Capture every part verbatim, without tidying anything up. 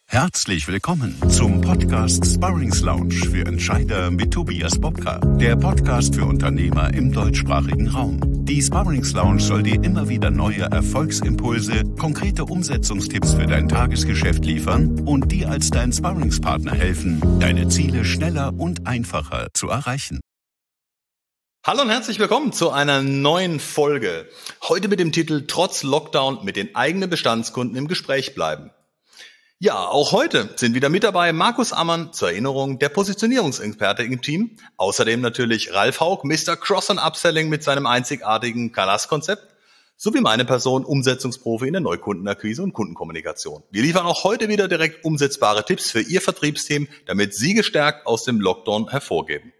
Herzlich willkommen zum Podcast Sparrings Lounge für Entscheider mit Tobias Bobka, der Podcast für Unternehmer im deutschsprachigen Raum. Die Sparrings Lounge soll dir immer wieder neue Erfolgsimpulse, konkrete Umsetzungstipps für dein Tagesgeschäft liefern und dir als dein Sparringspartner helfen, deine Ziele schneller und einfacher zu erreichen. Hallo und herzlich willkommen zu einer neuen Folge. Heute mit dem Titel Trotz Lockdown mit den eigenen Bestandskunden im Gespräch bleiben. Ja, auch heute sind wieder mit dabei Markus Ammann, zur Erinnerung der Positionierungsexperte im Team. Außerdem natürlich Ralf Haug, Mister Cross- und Upselling mit seinem einzigartigen Kalas-Konzept. Sowie meine Person, Umsetzungsprofi in der Neukundenakquise und Kundenkommunikation. Wir liefern auch heute wieder direkt umsetzbare Tipps für Ihr Vertriebsteam, damit Sie gestärkt aus dem Lockdown hervorgehen.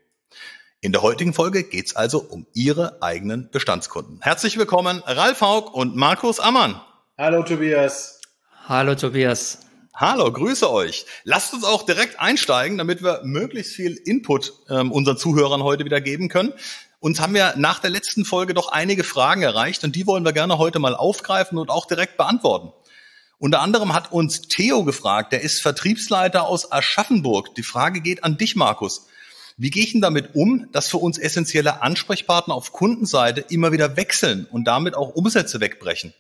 In der heutigen Folge geht's also um Ihre eigenen Bestandskunden. Herzlich willkommen, Ralf Haug und Markus Ammann. Hallo Tobias. Hallo Tobias. Hallo, grüße euch. Lasst uns auch direkt einsteigen, damit wir möglichst viel Input ähm, unseren Zuhörern heute wieder geben können. Uns haben wir nach der letzten Folge doch einige Fragen erreicht und die wollen wir gerne heute mal aufgreifen und auch direkt beantworten. Unter anderem hat uns Theo gefragt, der ist Vertriebsleiter aus Aschaffenburg. Die Frage geht an dich, Markus. Wie gehe ich denn damit um, dass für uns essentielle Ansprechpartner auf Kundenseite immer wieder wechseln und damit auch Umsätze wegbrechen?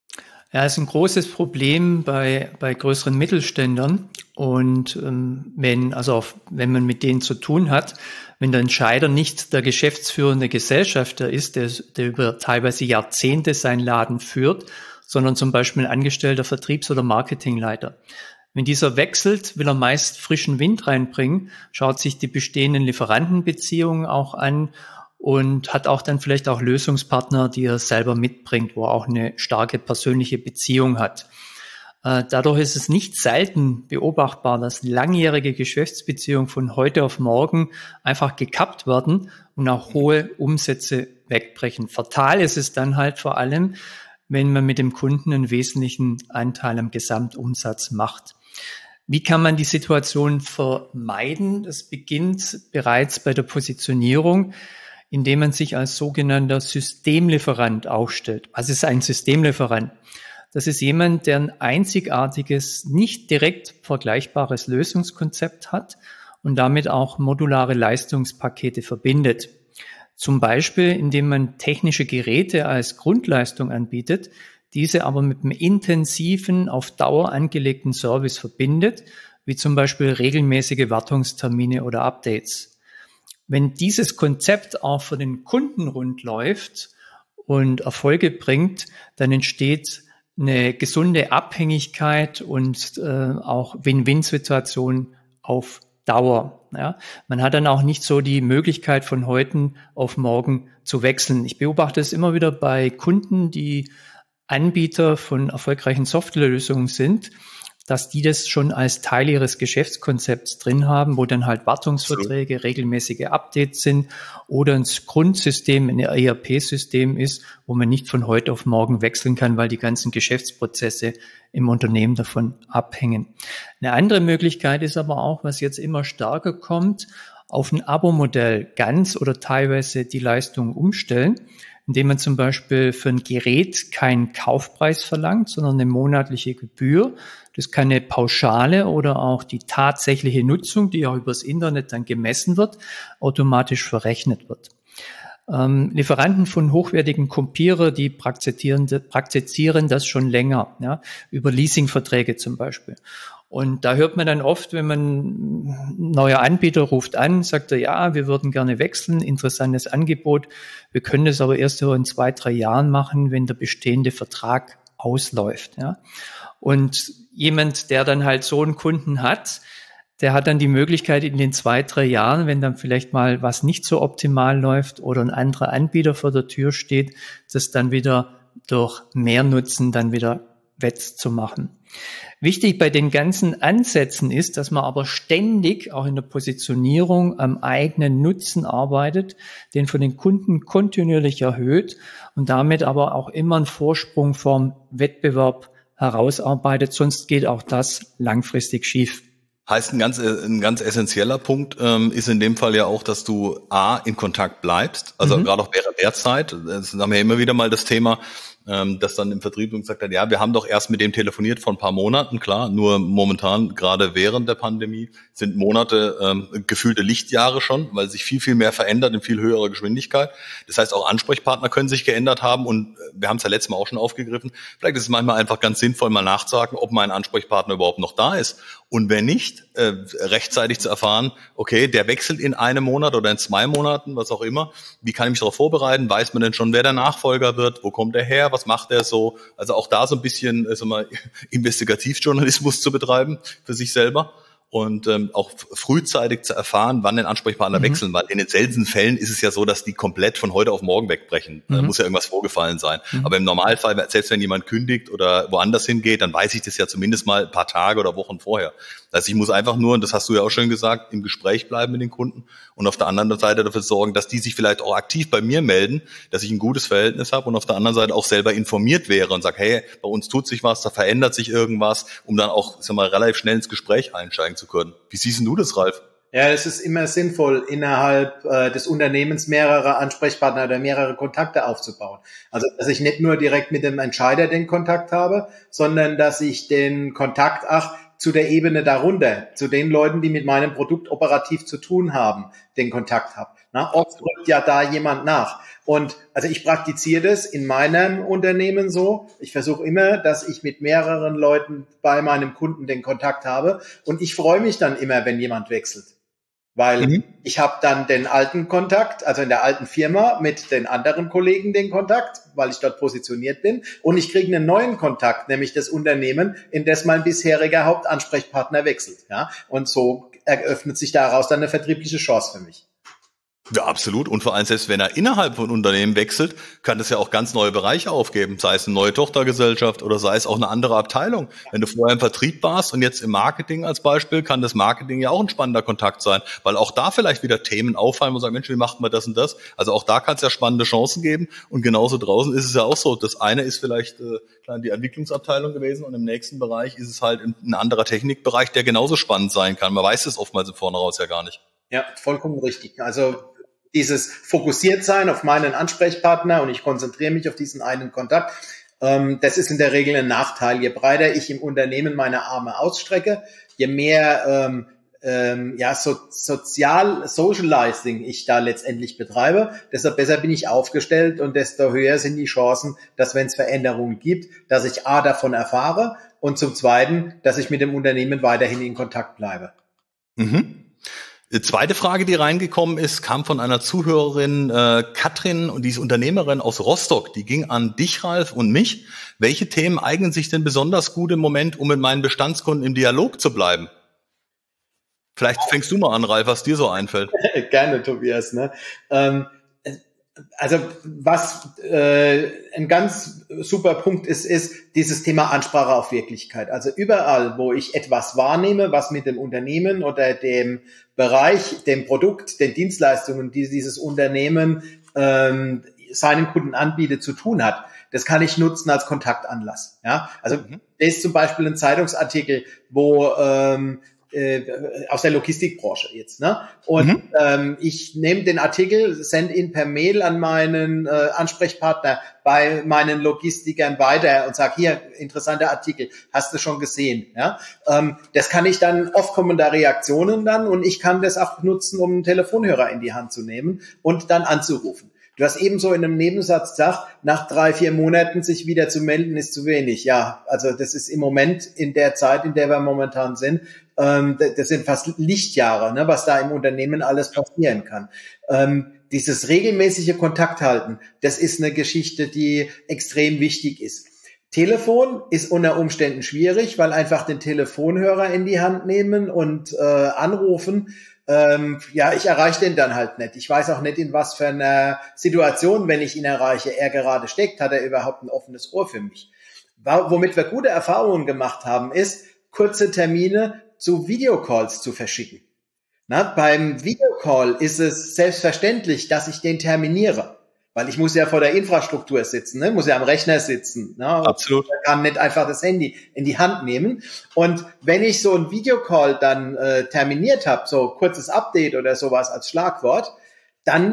Ja, ist ein großes Problem bei bei größeren Mittelständlern und ähm, wenn also auf, wenn man mit denen zu tun hat, wenn der Entscheider nicht der geschäftsführende Gesellschafter ist, der, der über teilweise Jahrzehnte seinen Laden führt, sondern zum Beispiel ein angestellter Vertriebs- oder Marketingleiter. Wenn dieser wechselt, will er meist frischen Wind reinbringen, schaut sich die bestehenden Lieferantenbeziehungen auch an und hat auch dann vielleicht auch Lösungspartner, die er selber mitbringt, wo er auch eine starke persönliche Beziehung hat. Äh, dadurch ist es nicht selten beobachtbar, dass langjährige Geschäftsbeziehungen von heute auf morgen einfach gekappt werden und auch hohe Umsätze wegbrechen. Fatal ist es dann halt vor allem, wenn man mit dem Kunden einen wesentlichen Anteil am Gesamtumsatz macht. Wie kann man die Situation vermeiden? Das beginnt bereits bei der Positionierung, indem man sich als sogenannter Systemlieferant aufstellt. Was ist ein Systemlieferant? Das ist jemand, der ein einzigartiges, nicht direkt vergleichbares Lösungskonzept hat und damit auch modulare Leistungspakete verbindet. Zum Beispiel, indem man technische Geräte als Grundleistung anbietet, diese aber mit einem intensiven, auf Dauer angelegten Service verbindet, wie zum Beispiel regelmäßige Wartungstermine oder Updates. Wenn dieses Konzept auch für den Kunden rund läuft und Erfolge bringt, dann entsteht eine gesunde Abhängigkeit und äh, auch Win-Win-Situation auf Dauer. Ja. Man hat dann auch nicht so die Möglichkeit, von heute auf morgen zu wechseln. Ich beobachte es immer wieder bei Kunden, die Anbieter von erfolgreichen Softwarelösungen sind, dass die das schon als Teil ihres Geschäftskonzepts drin haben, wo dann halt Wartungsverträge, regelmäßige Updates sind oder ein Grundsystem, ein E R P-System ist, wo man nicht von heute auf morgen wechseln kann, weil die ganzen Geschäftsprozesse im Unternehmen davon abhängen. Eine andere Möglichkeit ist aber auch, was jetzt immer stärker kommt, auf ein Abo-Modell ganz oder teilweise die Leistung umstellen, indem man zum Beispiel für ein Gerät keinen Kaufpreis verlangt, sondern eine monatliche Gebühr. Das kann eine Pauschale oder auch die tatsächliche Nutzung, die auch übers Internet dann gemessen wird, automatisch verrechnet wird. Ähm, Lieferanten von hochwertigen Kopierer, die praktizieren, praktizieren das schon länger, ja, über Leasingverträge zum Beispiel. Und da hört man dann oft, wenn man ein neuer Anbieter ruft an, sagt er, ja, wir würden gerne wechseln, interessantes Angebot. Wir können das aber erst so in zwei, drei Jahren machen, wenn der bestehende Vertrag ausläuft. Ja. Und jemand, der dann halt so einen Kunden hat, der hat dann die Möglichkeit in den zwei, drei Jahren, wenn dann vielleicht mal was nicht so optimal läuft oder ein anderer Anbieter vor der Tür steht, das dann wieder durch mehr Nutzen dann wieder wettzumachen. Wichtig bei den ganzen Ansätzen ist, dass man aber ständig auch in der Positionierung am eigenen Nutzen arbeitet, den für den Kunden kontinuierlich erhöht und damit aber auch immer einen Vorsprung vom Wettbewerb herausarbeitet, sonst geht auch das langfristig schief. Heißt, ein ganz, ein ganz essentieller Punkt ähm, ist in dem Fall ja auch, dass du A, in Kontakt bleibst, also mhm. gerade auch während der Zeit, das haben wir immer wieder mal das Thema, ähm, dass dann im Vertrieb gesagt hat, ja, wir haben doch erst mit dem telefoniert vor ein paar Monaten, klar, nur momentan, gerade während der Pandemie, sind Monate ähm, gefühlte Lichtjahre schon, weil sich viel, viel mehr verändert in viel höherer Geschwindigkeit. Das heißt, auch Ansprechpartner können sich geändert haben und wir haben es ja letztes Mal auch schon aufgegriffen. Vielleicht ist es manchmal einfach ganz sinnvoll, mal nachzuhaken, ob mein Ansprechpartner überhaupt noch da ist. Und wenn nicht, äh, rechtzeitig zu erfahren, okay, der wechselt in einem Monat oder in zwei Monaten, was auch immer. Wie kann ich mich darauf vorbereiten? Weiß man denn schon, wer der Nachfolger wird? Wo kommt er her? Was macht er so? Also auch da so ein bisschen äh, sagen wir, Investigativjournalismus zu betreiben für sich selber. Und ähm, auch frühzeitig zu erfahren, wann den Ansprechpartner mhm. wechseln, weil in den seltensten Fällen ist es ja so, dass die komplett von heute auf morgen wegbrechen. Mhm. Da muss ja irgendwas vorgefallen sein. Mhm. Aber im Normalfall, selbst wenn jemand kündigt oder woanders hingeht, dann weiß ich das ja zumindest mal ein paar Tage oder Wochen vorher. Also ich muss einfach nur, und das hast du ja auch schon gesagt, im Gespräch bleiben mit den Kunden und auf der anderen Seite dafür sorgen, dass die sich vielleicht auch aktiv bei mir melden, dass ich ein gutes Verhältnis habe und auf der anderen Seite auch selber informiert wäre und sage, hey, bei uns tut sich was, da verändert sich irgendwas, um dann auch, sag mal, relativ schnell ins Gespräch einsteigen zu können. Wie siehst du das, Ralf? Ja, es ist immer sinnvoll, innerhalb äh, des Unternehmens mehrere Ansprechpartner oder mehrere Kontakte aufzubauen. Also, dass ich nicht nur direkt mit dem Entscheider den Kontakt habe, sondern dass ich den Kontakt, ach, zu der Ebene darunter, zu den Leuten, die mit meinem Produkt operativ zu tun haben, den Kontakt habe. Na, oft rückt ja da jemand nach. Und also ich praktiziere das in meinem Unternehmen so. Ich versuche immer, dass ich mit mehreren Leuten bei meinem Kunden den Kontakt habe. Und ich freue mich dann immer, wenn jemand wechselt. Weil mhm. ich habe dann den alten Kontakt, also in der alten Firma mit den anderen Kollegen den Kontakt, weil ich dort positioniert bin. Und ich kriege einen neuen Kontakt, nämlich das Unternehmen, in das mein bisheriger Hauptansprechpartner wechselt. Ja? Und so eröffnet sich daraus dann eine vertriebliche Chance für mich. Ja, absolut. Und vor allem selbst wenn er innerhalb von Unternehmen wechselt, kann das ja auch ganz neue Bereiche aufgeben. Sei es eine neue Tochtergesellschaft oder sei es auch eine andere Abteilung. Wenn du vorher im Vertrieb warst und jetzt im Marketing als Beispiel, kann das Marketing ja auch ein spannender Kontakt sein, weil auch da vielleicht wieder Themen auffallen und sagen, Mensch, wie macht man das und das? Also auch da kann es ja spannende Chancen geben. Und genauso draußen ist es ja auch so. Das eine ist vielleicht äh, die Entwicklungsabteilung gewesen und im nächsten Bereich ist es halt ein anderer Technikbereich, der genauso spannend sein kann. Man weiß es oftmals im Vornherein ja gar nicht. Ja, vollkommen richtig. Also dieses Fokussiertsein auf meinen Ansprechpartner und ich konzentriere mich auf diesen einen Kontakt, ähm, das ist in der Regel ein Nachteil. Je breiter ich im Unternehmen meine Arme ausstrecke, je mehr ähm, ähm, ja, so, Sozial, Socializing ich da letztendlich betreibe, desto besser bin ich aufgestellt und desto höher sind die Chancen, dass wenn es Veränderungen gibt, dass ich A, davon erfahre und zum Zweiten, dass ich mit dem Unternehmen weiterhin in Kontakt bleibe. Mhm. Die zweite Frage, die reingekommen ist, kam von einer Zuhörerin, äh, Katrin, und die ist Unternehmerin aus Rostock. Die ging an dich, Ralf, und mich. Welche Themen eignen sich denn besonders gut im Moment, um mit meinen Bestandskunden im Dialog zu bleiben? Vielleicht fängst du mal an, Ralf, was dir so einfällt. Gerne, Tobias. Ne? Ähm, also was äh, ein ganz super Punkt ist, ist dieses Thema Ansprache auf Wirklichkeit. Also überall, wo ich etwas wahrnehme, was mit dem Unternehmen oder dem Bereich, dem Produkt, den Dienstleistungen, die dieses Unternehmen ähm, seinen Kunden anbietet, zu tun hat, das kann ich nutzen als Kontaktanlass. Ja, also mhm. das ist zum Beispiel ein Zeitungsartikel, wo ähm, aus der Logistikbranche jetzt, ne? Und mhm. ähm, ich nehme den Artikel, sende ihn per Mail an meinen äh, Ansprechpartner bei meinen Logistikern weiter und sage, hier, interessanter Artikel, hast du schon gesehen, ja? Ähm, das kann ich dann, oft kommen da Reaktionen dann und ich kann das auch nutzen, um einen Telefonhörer in die Hand zu nehmen und dann anzurufen. Du hast ebenso in einem Nebensatz gesagt, nach drei, vier Monaten sich wieder zu melden, ist zu wenig. Ja, also das ist im Moment in der Zeit, in der wir momentan sind, ähm, das sind fast Lichtjahre, ne, was da im Unternehmen alles passieren kann. Ähm, dieses regelmäßige Kontakt halten, das ist eine Geschichte, die extrem wichtig ist. Telefon ist unter Umständen schwierig, weil einfach den Telefonhörer in die Hand nehmen und äh, anrufen. Ähm, ja, ich erreiche den dann halt nicht. Ich weiß auch nicht, in was für einer Situation, wenn ich ihn erreiche, er gerade steckt, hat er überhaupt ein offenes Ohr für mich. Womit wir gute Erfahrungen gemacht haben, ist, kurze Termine zu Videocalls zu verschicken. Na, beim Videocall ist es selbstverständlich, dass ich den terminiere. Weil ich muss ja vor der Infrastruktur sitzen, ne? Muss ja am Rechner sitzen. Ne? Absolut. Ich kann nicht einfach das Handy in die Hand nehmen. Und wenn ich so ein Videocall dann äh, terminiert habe, so kurzes Update oder sowas als Schlagwort, dann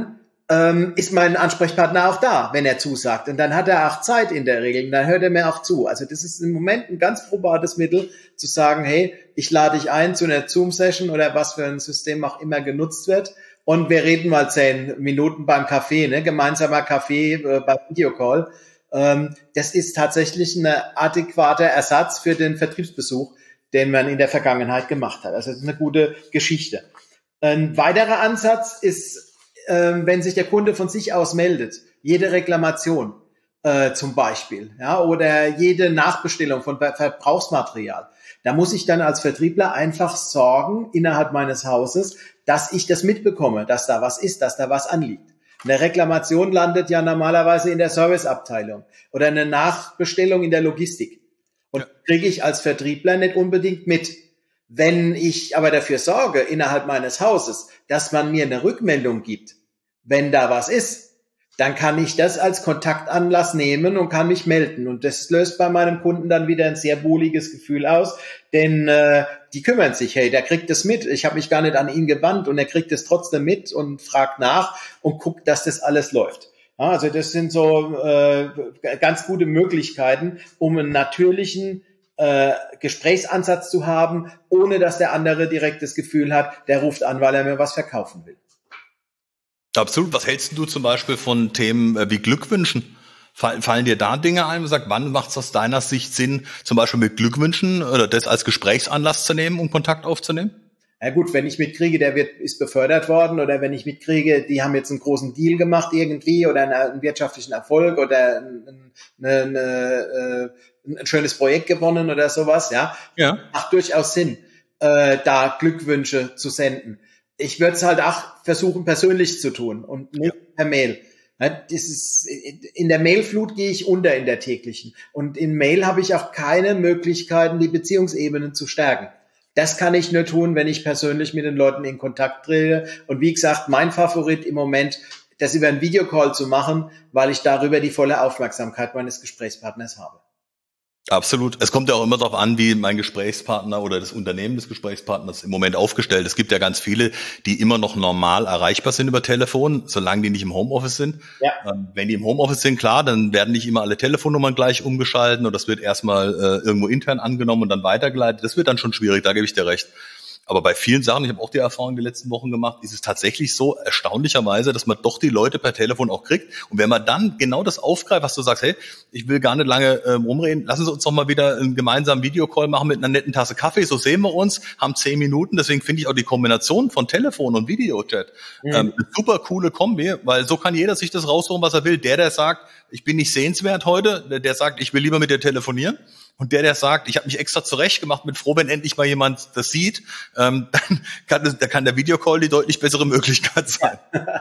ähm, ist mein Ansprechpartner auch da, wenn er zusagt. Und dann hat er auch Zeit in der Regel und dann hört er mir auch zu. Also das ist im Moment ein ganz probates Mittel, zu sagen, hey, ich lade dich ein zu einer Zoom-Session oder was für ein System auch immer genutzt wird und wir reden mal zehn Minuten beim Kaffee, ne? Gemeinsamer Kaffee äh, beim Videocall. Ähm, das ist tatsächlich ein adäquater Ersatz für den Vertriebsbesuch, den man in der Vergangenheit gemacht hat. Also das ist eine gute Geschichte. Ein weiterer Ansatz ist, äh, wenn sich der Kunde von sich aus meldet, jede Reklamation äh, zum Beispiel, ja, oder jede Nachbestellung von Verbrauchsmaterial. Da muss ich dann als Vertriebler einfach sorgen innerhalb meines Hauses, dass ich das mitbekomme, dass da was ist, dass da was anliegt. Eine Reklamation landet ja normalerweise in der Serviceabteilung oder eine Nachbestellung in der Logistik. Und ja. kriege ich als Vertriebler nicht unbedingt mit. Wenn ich aber dafür sorge, innerhalb meines Hauses, dass man mir eine Rückmeldung gibt, wenn da was ist, dann kann ich das als Kontaktanlass nehmen und kann mich melden. Und das löst bei meinem Kunden dann wieder ein sehr wohliges Gefühl aus, denn äh, die kümmern sich, hey, der kriegt es mit. Ich habe mich gar nicht an ihn gewandt und er kriegt es trotzdem mit und fragt nach und guckt, dass das alles läuft. Ja, also das sind so äh, ganz gute Möglichkeiten, um einen natürlichen äh, Gesprächsansatz zu haben, ohne dass der andere direkt das Gefühl hat, der ruft an, weil er mir was verkaufen will. Absolut. Was hältst du zum Beispiel von Themen wie Glückwünschen? Fallen, fallen dir da Dinge ein, wo du sagst, wann macht es aus deiner Sicht Sinn, zum Beispiel mit Glückwünschen oder das als Gesprächsanlass zu nehmen, um Kontakt aufzunehmen? Ja gut, wenn ich mitkriege, der wird ist befördert worden oder wenn ich mitkriege, die haben jetzt einen großen Deal gemacht irgendwie oder einen, einen wirtschaftlichen Erfolg oder ein, eine, eine, ein schönes Projekt gewonnen oder sowas, ja, ja. macht durchaus Sinn, äh, da Glückwünsche zu senden. Ich würde es halt auch versuchen, persönlich zu tun und nicht ja. per Mail. Das ist, in der Mailflut gehe ich unter in der täglichen. Und in Mail habe ich auch keine Möglichkeiten, die Beziehungsebenen zu stärken. Das kann ich nur tun, wenn ich persönlich mit den Leuten in Kontakt trete. Und wie gesagt, mein Favorit im Moment, das über einen Videocall zu machen, weil ich darüber die volle Aufmerksamkeit meines Gesprächspartners habe. Absolut. Es kommt ja auch immer darauf an, wie mein Gesprächspartner oder das Unternehmen des Gesprächspartners im Moment aufgestellt ist. Es gibt ja ganz viele, die immer noch normal erreichbar sind über Telefon, solange die nicht im Homeoffice sind. Ja. Ähm, wenn die im Homeoffice sind, klar, dann werden nicht immer alle Telefonnummern gleich umgeschalten und das wird erstmal äh, irgendwo intern angenommen und dann weitergeleitet. Das wird dann schon schwierig, da gebe ich dir recht. Aber bei vielen Sachen, ich habe auch die Erfahrung die letzten Wochen gemacht, ist es tatsächlich so erstaunlicherweise, dass man doch die Leute per Telefon auch kriegt. Und wenn man dann genau das aufgreift, was du sagst, hey, ich will gar nicht lange ähm, rumreden, lassen Sie uns doch mal wieder einen gemeinsamen Videocall machen mit einer netten Tasse Kaffee, so sehen wir uns, haben zehn Minuten. Deswegen finde ich auch die Kombination von Telefon und Videochat mhm. ähm, eine super coole Kombi, weil so kann jeder sich das raussuchen, was er will. Der, der sagt, ich bin nicht sehenswert heute, der, der sagt, ich will lieber mit dir telefonieren. Und der, der sagt, ich habe mich extra zurecht gemacht, bin froh, wenn endlich mal jemand das sieht, ähm, dann kann, das, da kann der Videocall die deutlich bessere Möglichkeit sein.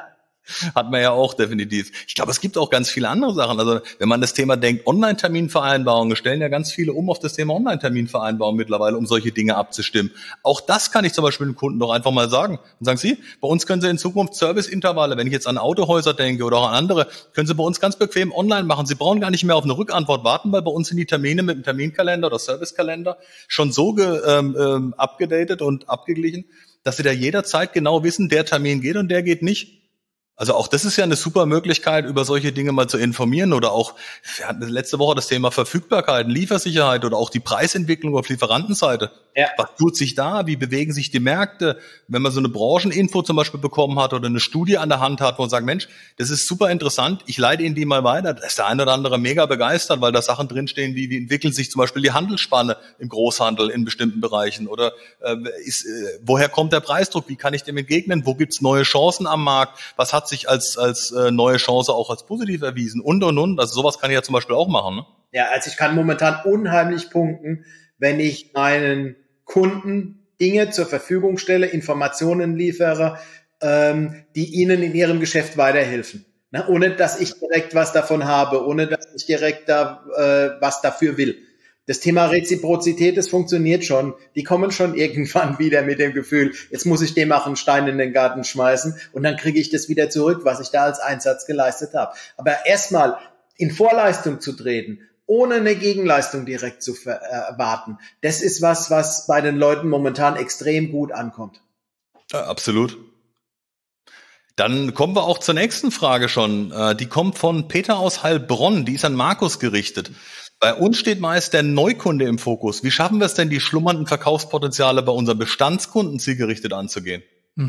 Hat man ja auch definitiv. Ich glaube, es gibt auch ganz viele andere Sachen. Also wenn man das Thema denkt, Online-Terminvereinbarungen, stellen ja ganz viele um auf das Thema Online-Terminvereinbarungen mittlerweile, um solche Dinge abzustimmen. Auch das kann ich zum Beispiel dem Kunden doch einfach mal sagen. Und sagen Sie, bei uns können Sie in Zukunft Serviceintervalle, wenn ich jetzt an Autohäuser denke oder auch an andere, können Sie bei uns ganz bequem online machen. Sie brauchen gar nicht mehr auf eine Rückantwort warten, weil bei uns sind die Termine mit dem Terminkalender oder Servicekalender schon so ge, ähm, ähm, abgedatet und abgeglichen, dass Sie da jederzeit genau wissen, der Termin geht und der geht nicht. Also auch das ist ja eine super Möglichkeit, über solche Dinge mal zu informieren oder auch, wir hatten letzte Woche das Thema Verfügbarkeit, Liefersicherheit oder auch die Preisentwicklung auf Lieferantenseite. Ja. Was tut sich da? Wie bewegen sich die Märkte? Wenn man so eine Brancheninfo zum Beispiel bekommen hat oder eine Studie an der Hand hat, wo man sagt, Mensch, das ist super interessant, ich leite Ihnen die mal weiter. Da ist der eine oder andere mega begeistert, weil da Sachen drinstehen, wie, wie entwickeln sich zum Beispiel die Handelsspanne im Großhandel in bestimmten Bereichen oder äh, ist, äh, woher kommt der Preisdruck? Wie kann ich dem entgegnen? Wo gibt's neue Chancen am Markt? Was hat sich als als äh, neue Chance auch als positiv erwiesen und und und. Also sowas kann ich ja zum Beispiel auch machen. Ne? Ja, also ich kann momentan unheimlich punkten, wenn ich meinen Kunden Dinge zur Verfügung stelle, Informationen liefere, ähm, die ihnen in ihrem Geschäft weiterhelfen. Ne? Ohne dass ich direkt was davon habe, ohne dass ich direkt da äh, was dafür will. Das Thema Reziprozität, das funktioniert schon. Die kommen schon irgendwann wieder mit dem Gefühl, jetzt muss ich dem auch einen Stein in den Garten schmeißen und dann kriege ich das wieder zurück, was ich da als Einsatz geleistet habe. Aber erstmal in Vorleistung zu treten, ohne eine Gegenleistung direkt zu erwarten, das ist was, was bei den Leuten momentan extrem gut ankommt. Ja, absolut. Dann kommen wir auch zur nächsten Frage schon. Die kommt von Peter aus Heilbronn, die ist an Markus gerichtet. Bei uns steht meist der Neukunde im Fokus. Wie schaffen wir es denn, die schlummernden Verkaufspotenziale bei unseren Bestandskunden zielgerichtet anzugehen?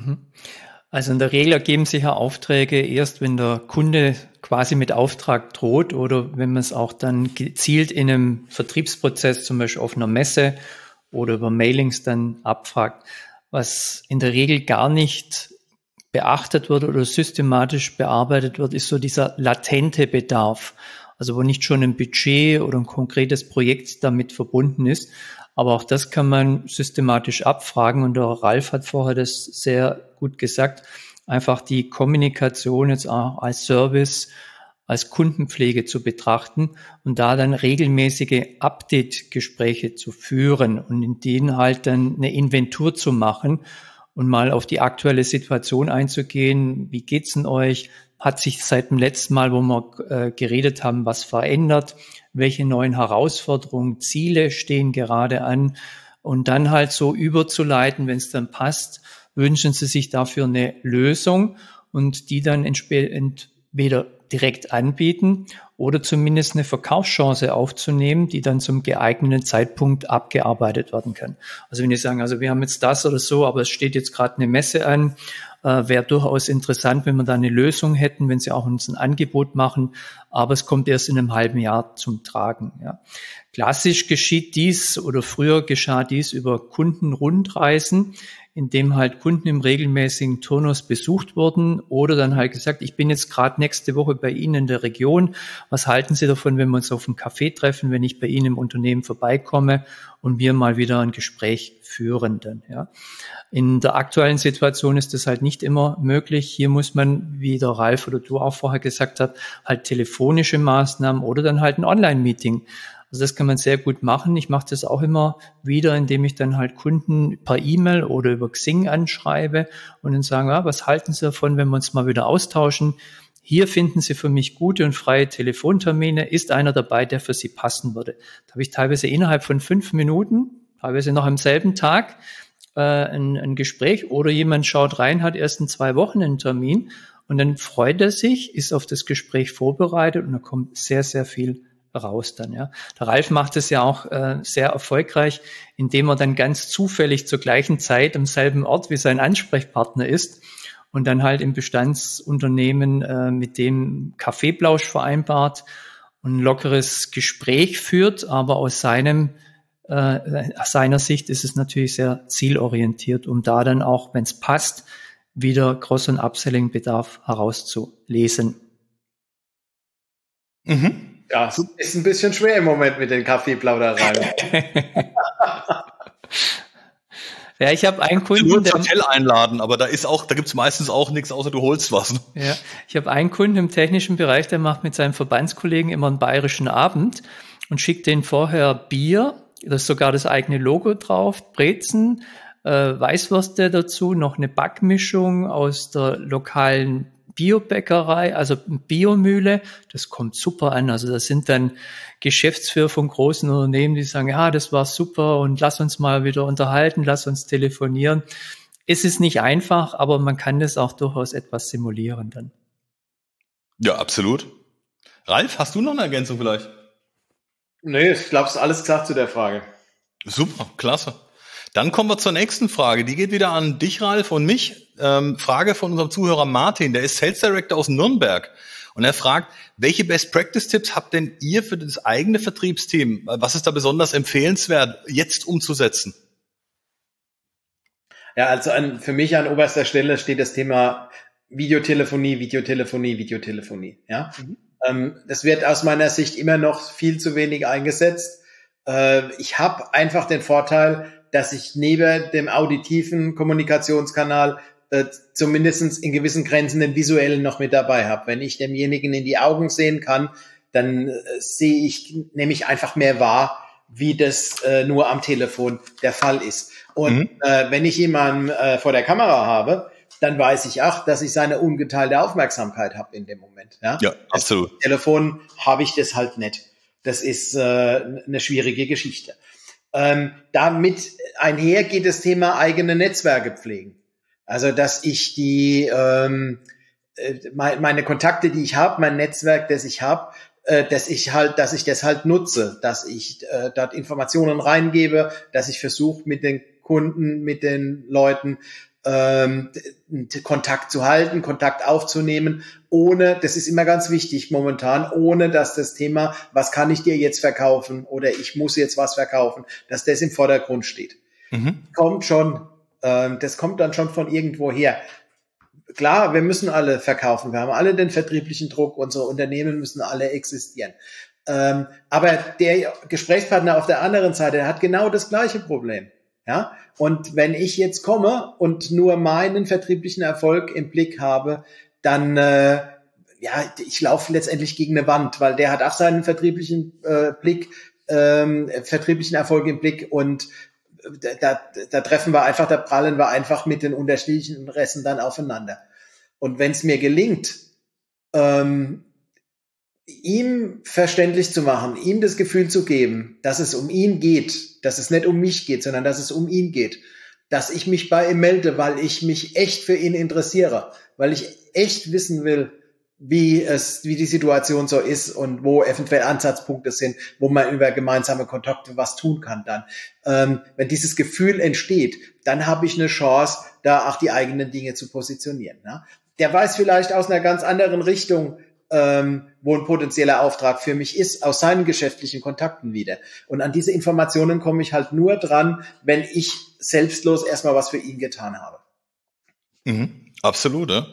Also in der Regel ergeben sich ja Aufträge erst, wenn der Kunde quasi mit Auftrag droht oder wenn man es auch dann gezielt in einem Vertriebsprozess, zum Beispiel auf einer Messe oder über Mailings dann abfragt. Was in der Regel gar nicht beachtet wird oder systematisch bearbeitet wird, ist so dieser latente Bedarf. Also wo nicht schon ein Budget oder ein konkretes Projekt damit verbunden ist. Aber auch das kann man systematisch abfragen. Und der Ralf hat vorher das sehr gut gesagt. Einfach die Kommunikation jetzt auch als Service, als Kundenpflege zu betrachten und da dann regelmäßige Update-Gespräche zu führen und in denen halt dann eine Inventur zu machen und mal auf die aktuelle Situation einzugehen. Wie geht's denn euch? Hat sich seit dem letzten Mal, wo wir äh, geredet haben, was verändert? Welche neuen Herausforderungen, Ziele stehen gerade an? Und dann halt so überzuleiten, wenn es dann passt, wünschen Sie sich dafür eine Lösung und die dann entweder direkt anbieten oder zumindest eine Verkaufschance aufzunehmen, die dann zum geeigneten Zeitpunkt abgearbeitet werden kann. Also wenn die sagen, also wir haben jetzt das oder so, aber es steht jetzt gerade eine Messe an, äh, wäre durchaus interessant, wenn wir da eine Lösung hätten, wenn sie auch uns ein Angebot machen, aber es kommt erst in einem halben Jahr zum Tragen. Ja. Klassisch geschieht dies oder früher geschah dies über Kundenrundreisen, in dem halt Kunden im regelmäßigen Turnus besucht wurden oder dann halt gesagt, ich bin jetzt gerade nächste Woche bei Ihnen in der Region. Was halten Sie davon, wenn wir uns auf einen Café treffen, wenn ich bei Ihnen im Unternehmen vorbeikomme und wir mal wieder ein Gespräch führen dann, ja. In der aktuellen Situation ist das halt nicht immer möglich. Hier muss man, wie der Ralf oder du auch vorher gesagt hast, halt telefonische Maßnahmen oder dann halt ein Online-Meeting. Also das kann man sehr gut machen. Ich mache das auch immer wieder, indem ich dann halt Kunden per E-Mail oder über Xing anschreibe und dann sagen, ja, was halten Sie davon, wenn wir uns mal wieder austauschen? Hier finden Sie für mich gute und freie Telefontermine. Ist einer dabei, der für Sie passen würde? Da habe ich teilweise innerhalb von fünf Minuten, teilweise noch am selben Tag, äh, ein, ein Gespräch oder jemand schaut rein, hat erst in zwei Wochen einen Termin und dann freut er sich, ist auf das Gespräch vorbereitet und da kommt sehr, sehr viel raus dann, ja. Der Ralf macht es ja auch äh, sehr erfolgreich, indem er dann ganz zufällig zur gleichen Zeit am selben Ort wie sein Ansprechpartner ist und dann halt im Bestandsunternehmen äh, mit dem Kaffeeplausch vereinbart und ein lockeres Gespräch führt, aber aus seinem äh, aus seiner Sicht ist es natürlich sehr zielorientiert, um da dann auch, wenn es passt, wieder Cross- und Upselling-Bedarf herauszulesen. Mhm. Ja, ist ein bisschen schwer im Moment mit den Kaffeeplaudereien. Ja, ich habe einen Kunden, nur ins Hotel einladen, aber da ist auch, da gibt's meistens auch nichts, außer du holst was. Ne? Ja, ich habe einen Kunden im technischen Bereich, der macht mit seinem Verbandskollegen immer einen bayerischen Abend und schickt denen vorher Bier, da ist sogar das eigene Logo drauf, Brezen, äh, Weißwürste dazu, noch eine Backmischung aus der lokalen Biobäckerei, also Biomühle, das kommt super an. Also das sind dann Geschäftsführer von großen Unternehmen, die sagen, ja, das war super und lass uns mal wieder unterhalten, lass uns telefonieren. Es ist nicht einfach, aber man kann das auch durchaus etwas simulieren dann. Ja, absolut. Ralf, hast du noch eine Ergänzung vielleicht? Nee, ich glaube, es ist alles gesagt zu der Frage. Super, klasse. Dann kommen wir zur nächsten Frage. Die geht wieder an dich, Ralf, und mich. Ähm, Frage von unserem Zuhörer Martin, der ist Sales Director aus Nürnberg. Und er fragt, welche Best-Practice-Tipps habt denn ihr für das eigene Vertriebsteam? Was ist da besonders empfehlenswert, jetzt umzusetzen? Ja, also an, für mich an oberster Stelle steht das Thema Videotelefonie, Videotelefonie, Videotelefonie. Ja, mhm. ähm, das wird aus meiner Sicht immer noch viel zu wenig eingesetzt. Äh, ich habe einfach den Vorteil, dass ich neben dem auditiven Kommunikationskanal äh, zumindest in gewissen Grenzen den visuellen noch mit dabei habe. Wenn ich demjenigen in die Augen sehen kann, dann äh, sehe ich nämlich einfach mehr wahr, wie das äh, nur am Telefon der Fall ist. Und mhm. äh, wenn ich jemanden äh, vor der Kamera habe, dann weiß ich auch, dass ich seine ungeteilte Aufmerksamkeit habe in dem Moment. Ja, ja, absolut. Am Telefon habe ich das halt nicht. Das ist äh, eine schwierige Geschichte. Ähm, damit einher geht das Thema eigene Netzwerke pflegen. Also, dass ich die, ähm, meine Kontakte, die ich habe, mein Netzwerk, das ich habe, dass ich halt, dass ich das halt nutze, dass ich äh, dort Informationen reingebe, dass ich versuche mit den Kunden, mit den Leuten ähm, Kontakt zu halten, Kontakt aufzunehmen, ohne, das ist immer ganz wichtig momentan, ohne dass das Thema, was kann ich dir jetzt verkaufen oder ich muss jetzt was verkaufen, dass das im Vordergrund steht. Mhm. Kommt schon, ähm, das kommt dann schon von irgendwo her. Klar, wir müssen alle verkaufen. Wir haben alle den vertrieblichen Druck. Unsere Unternehmen müssen alle existieren. Ähm, aber der Gesprächspartner auf der anderen Seite, der hat genau das gleiche Problem. Ja? Und wenn ich jetzt komme und nur meinen vertrieblichen Erfolg im Blick habe, dann, äh, ja, ich laufe letztendlich gegen eine Wand, weil der hat auch seinen vertrieblichen äh, Blick, ähm, vertrieblichen Erfolg im Blick und Da, da treffen wir einfach, da prallen wir einfach mit den unterschiedlichen Interessen dann aufeinander. Und wenn es mir gelingt, ähm, ihm verständlich zu machen, ihm das Gefühl zu geben, dass es um ihn geht, dass es nicht um mich geht, sondern dass es um ihn geht, dass ich mich bei ihm melde, weil ich mich echt für ihn interessiere, weil ich echt wissen will, wie es, wie die Situation so ist und wo eventuell Ansatzpunkte sind, wo man über gemeinsame Kontakte was tun kann dann. Ähm, wenn dieses Gefühl entsteht, dann habe ich eine Chance, da auch die eigenen Dinge zu positionieren. Ne? Der weiß vielleicht aus einer ganz anderen Richtung, ähm, wo ein potenzieller Auftrag für mich ist, aus seinen geschäftlichen Kontakten wieder. Und an diese Informationen komme ich halt nur dran, wenn ich selbstlos erstmal was für ihn getan habe. Mhm, absolut, ja.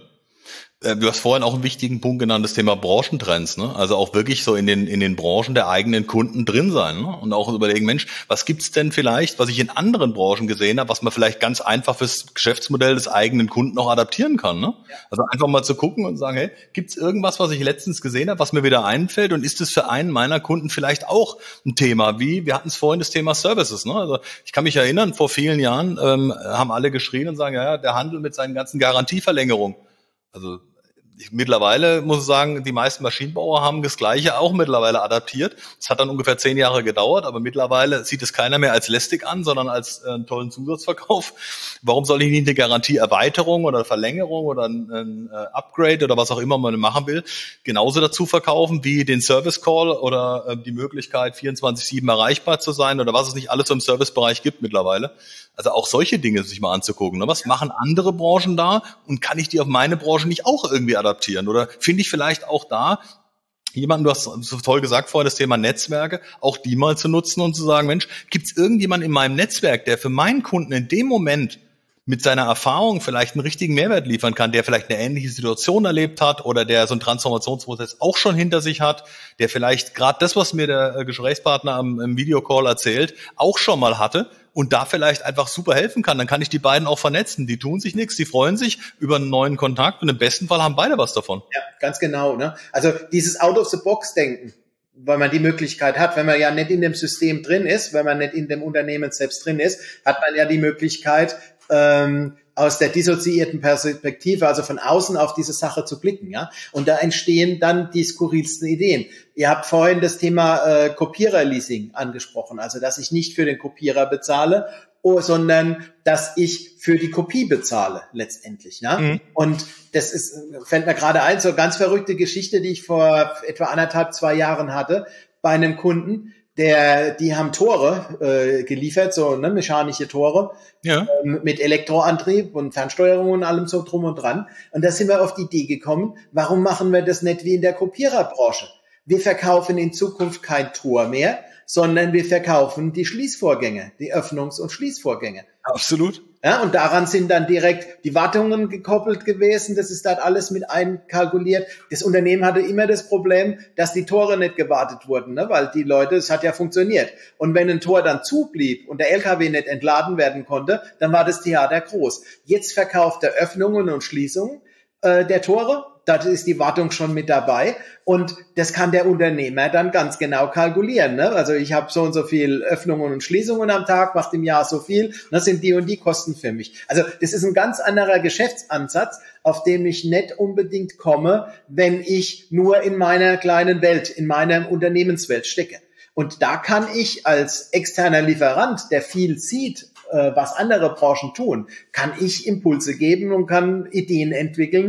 Du hast vorhin auch einen wichtigen Punkt genannt, das Thema Branchentrends, ne? Also auch wirklich so in den in den Branchen der eigenen Kunden drin sein, ne? Und auch überlegen, Mensch, was gibt's denn vielleicht, was ich in anderen Branchen gesehen habe, was man vielleicht ganz einfach fürs Geschäftsmodell des eigenen Kunden auch adaptieren kann, ne? Ja. Also einfach mal zu gucken und sagen, hey, gibt's irgendwas, was ich letztens gesehen habe, was mir wieder einfällt und ist es für einen meiner Kunden vielleicht auch ein Thema? Wie, wir hatten es vorhin das Thema Services, ne? Also ich kann mich erinnern, vor vielen Jahren ähm, haben alle geschrien und sagen, ja, ja, der Handel mit seinen ganzen Garantieverlängerungen. Also Ich, mittlerweile muss ich sagen, die meisten Maschinenbauer haben das Gleiche auch mittlerweile adaptiert. Es hat dann ungefähr zehn Jahre gedauert, aber mittlerweile sieht es keiner mehr als lästig an, sondern als äh, einen tollen Zusatzverkauf. Warum soll ich nicht eine Garantieerweiterung oder Verlängerung oder ein, ein äh, Upgrade oder was auch immer man machen will, genauso dazu verkaufen wie den Service Call oder äh, die Möglichkeit, vierundzwanzig sieben erreichbar zu sein oder was es nicht alles so im Servicebereich gibt mittlerweile. Also auch solche Dinge sich mal anzugucken. Ne? Was machen andere Branchen da und kann ich die auf meine Branche nicht auch irgendwie adaptieren? Oder finde ich vielleicht auch da jemanden, du hast so toll gesagt vorher, das Thema Netzwerke, auch die mal zu nutzen und zu sagen, Mensch, gibt es irgendjemanden in meinem Netzwerk, der für meinen Kunden in dem Moment mit seiner Erfahrung vielleicht einen richtigen Mehrwert liefern kann, der vielleicht eine ähnliche Situation erlebt hat oder der so einen Transformationsprozess auch schon hinter sich hat, der vielleicht gerade das, was mir der Gesprächspartner am, im Videocall erzählt, auch schon mal hatte und da vielleicht einfach super helfen kann. Dann kann ich die beiden auch vernetzen. Die tun sich nichts, die freuen sich über einen neuen Kontakt und im besten Fall haben beide was davon. Ja, ganz genau. Ne? Also dieses Out-of-the-Box-Denken, weil man die Möglichkeit hat, wenn man ja nicht in dem System drin ist, wenn man nicht in dem Unternehmen selbst drin ist, hat man ja die Möglichkeit, ähm, aus der dissoziierten Perspektive, also von außen auf diese Sache zu blicken, ja. Und da entstehen dann die skurrilsten Ideen. Ihr habt vorhin das Thema äh, Kopiererleasing angesprochen, also dass ich nicht für den Kopierer bezahle, oh, sondern dass ich für die Kopie bezahle letztendlich, ja. Mhm. Und das ist, fällt mir gerade ein, so eine ganz verrückte Geschichte, die ich vor etwa anderthalb, zwei Jahren hatte bei einem Kunden. Der, die haben Tore äh, geliefert, so ne, mechanische Tore, ja. ähm, mit Elektroantrieb und Fernsteuerung und allem so drum und dran. Und da sind wir auf die Idee gekommen, warum machen wir das nicht wie in der Kopiererbranche? Wir verkaufen in Zukunft kein Tor mehr, sondern wir verkaufen die Schließvorgänge, die Öffnungs- und Schließvorgänge. Absolut. Ja, und daran sind dann direkt die Wartungen gekoppelt gewesen. Das ist dann alles mit einkalkuliert. Das Unternehmen hatte immer das Problem, dass die Tore nicht gewartet wurden, ne? Weil die Leute, es hat ja funktioniert. Und wenn ein Tor dann zublieb und der L K W nicht entladen werden konnte, dann war das Theater groß. Jetzt verkauft er Öffnungen und Schließungen äh, der Tore. Da ist die Wartung schon mit dabei und das kann der Unternehmer dann ganz genau kalkulieren. Ne? Also ich habe so und so viel Öffnungen und Schließungen am Tag, macht im Jahr so viel, das sind die und die Kosten für mich. Also das ist ein ganz anderer Geschäftsansatz, auf den ich nicht unbedingt komme, wenn ich nur in meiner kleinen Welt, in meiner Unternehmenswelt stecke. Und da kann ich als externer Lieferant, der viel sieht, was andere Branchen tun, kann ich Impulse geben und kann Ideen entwickeln,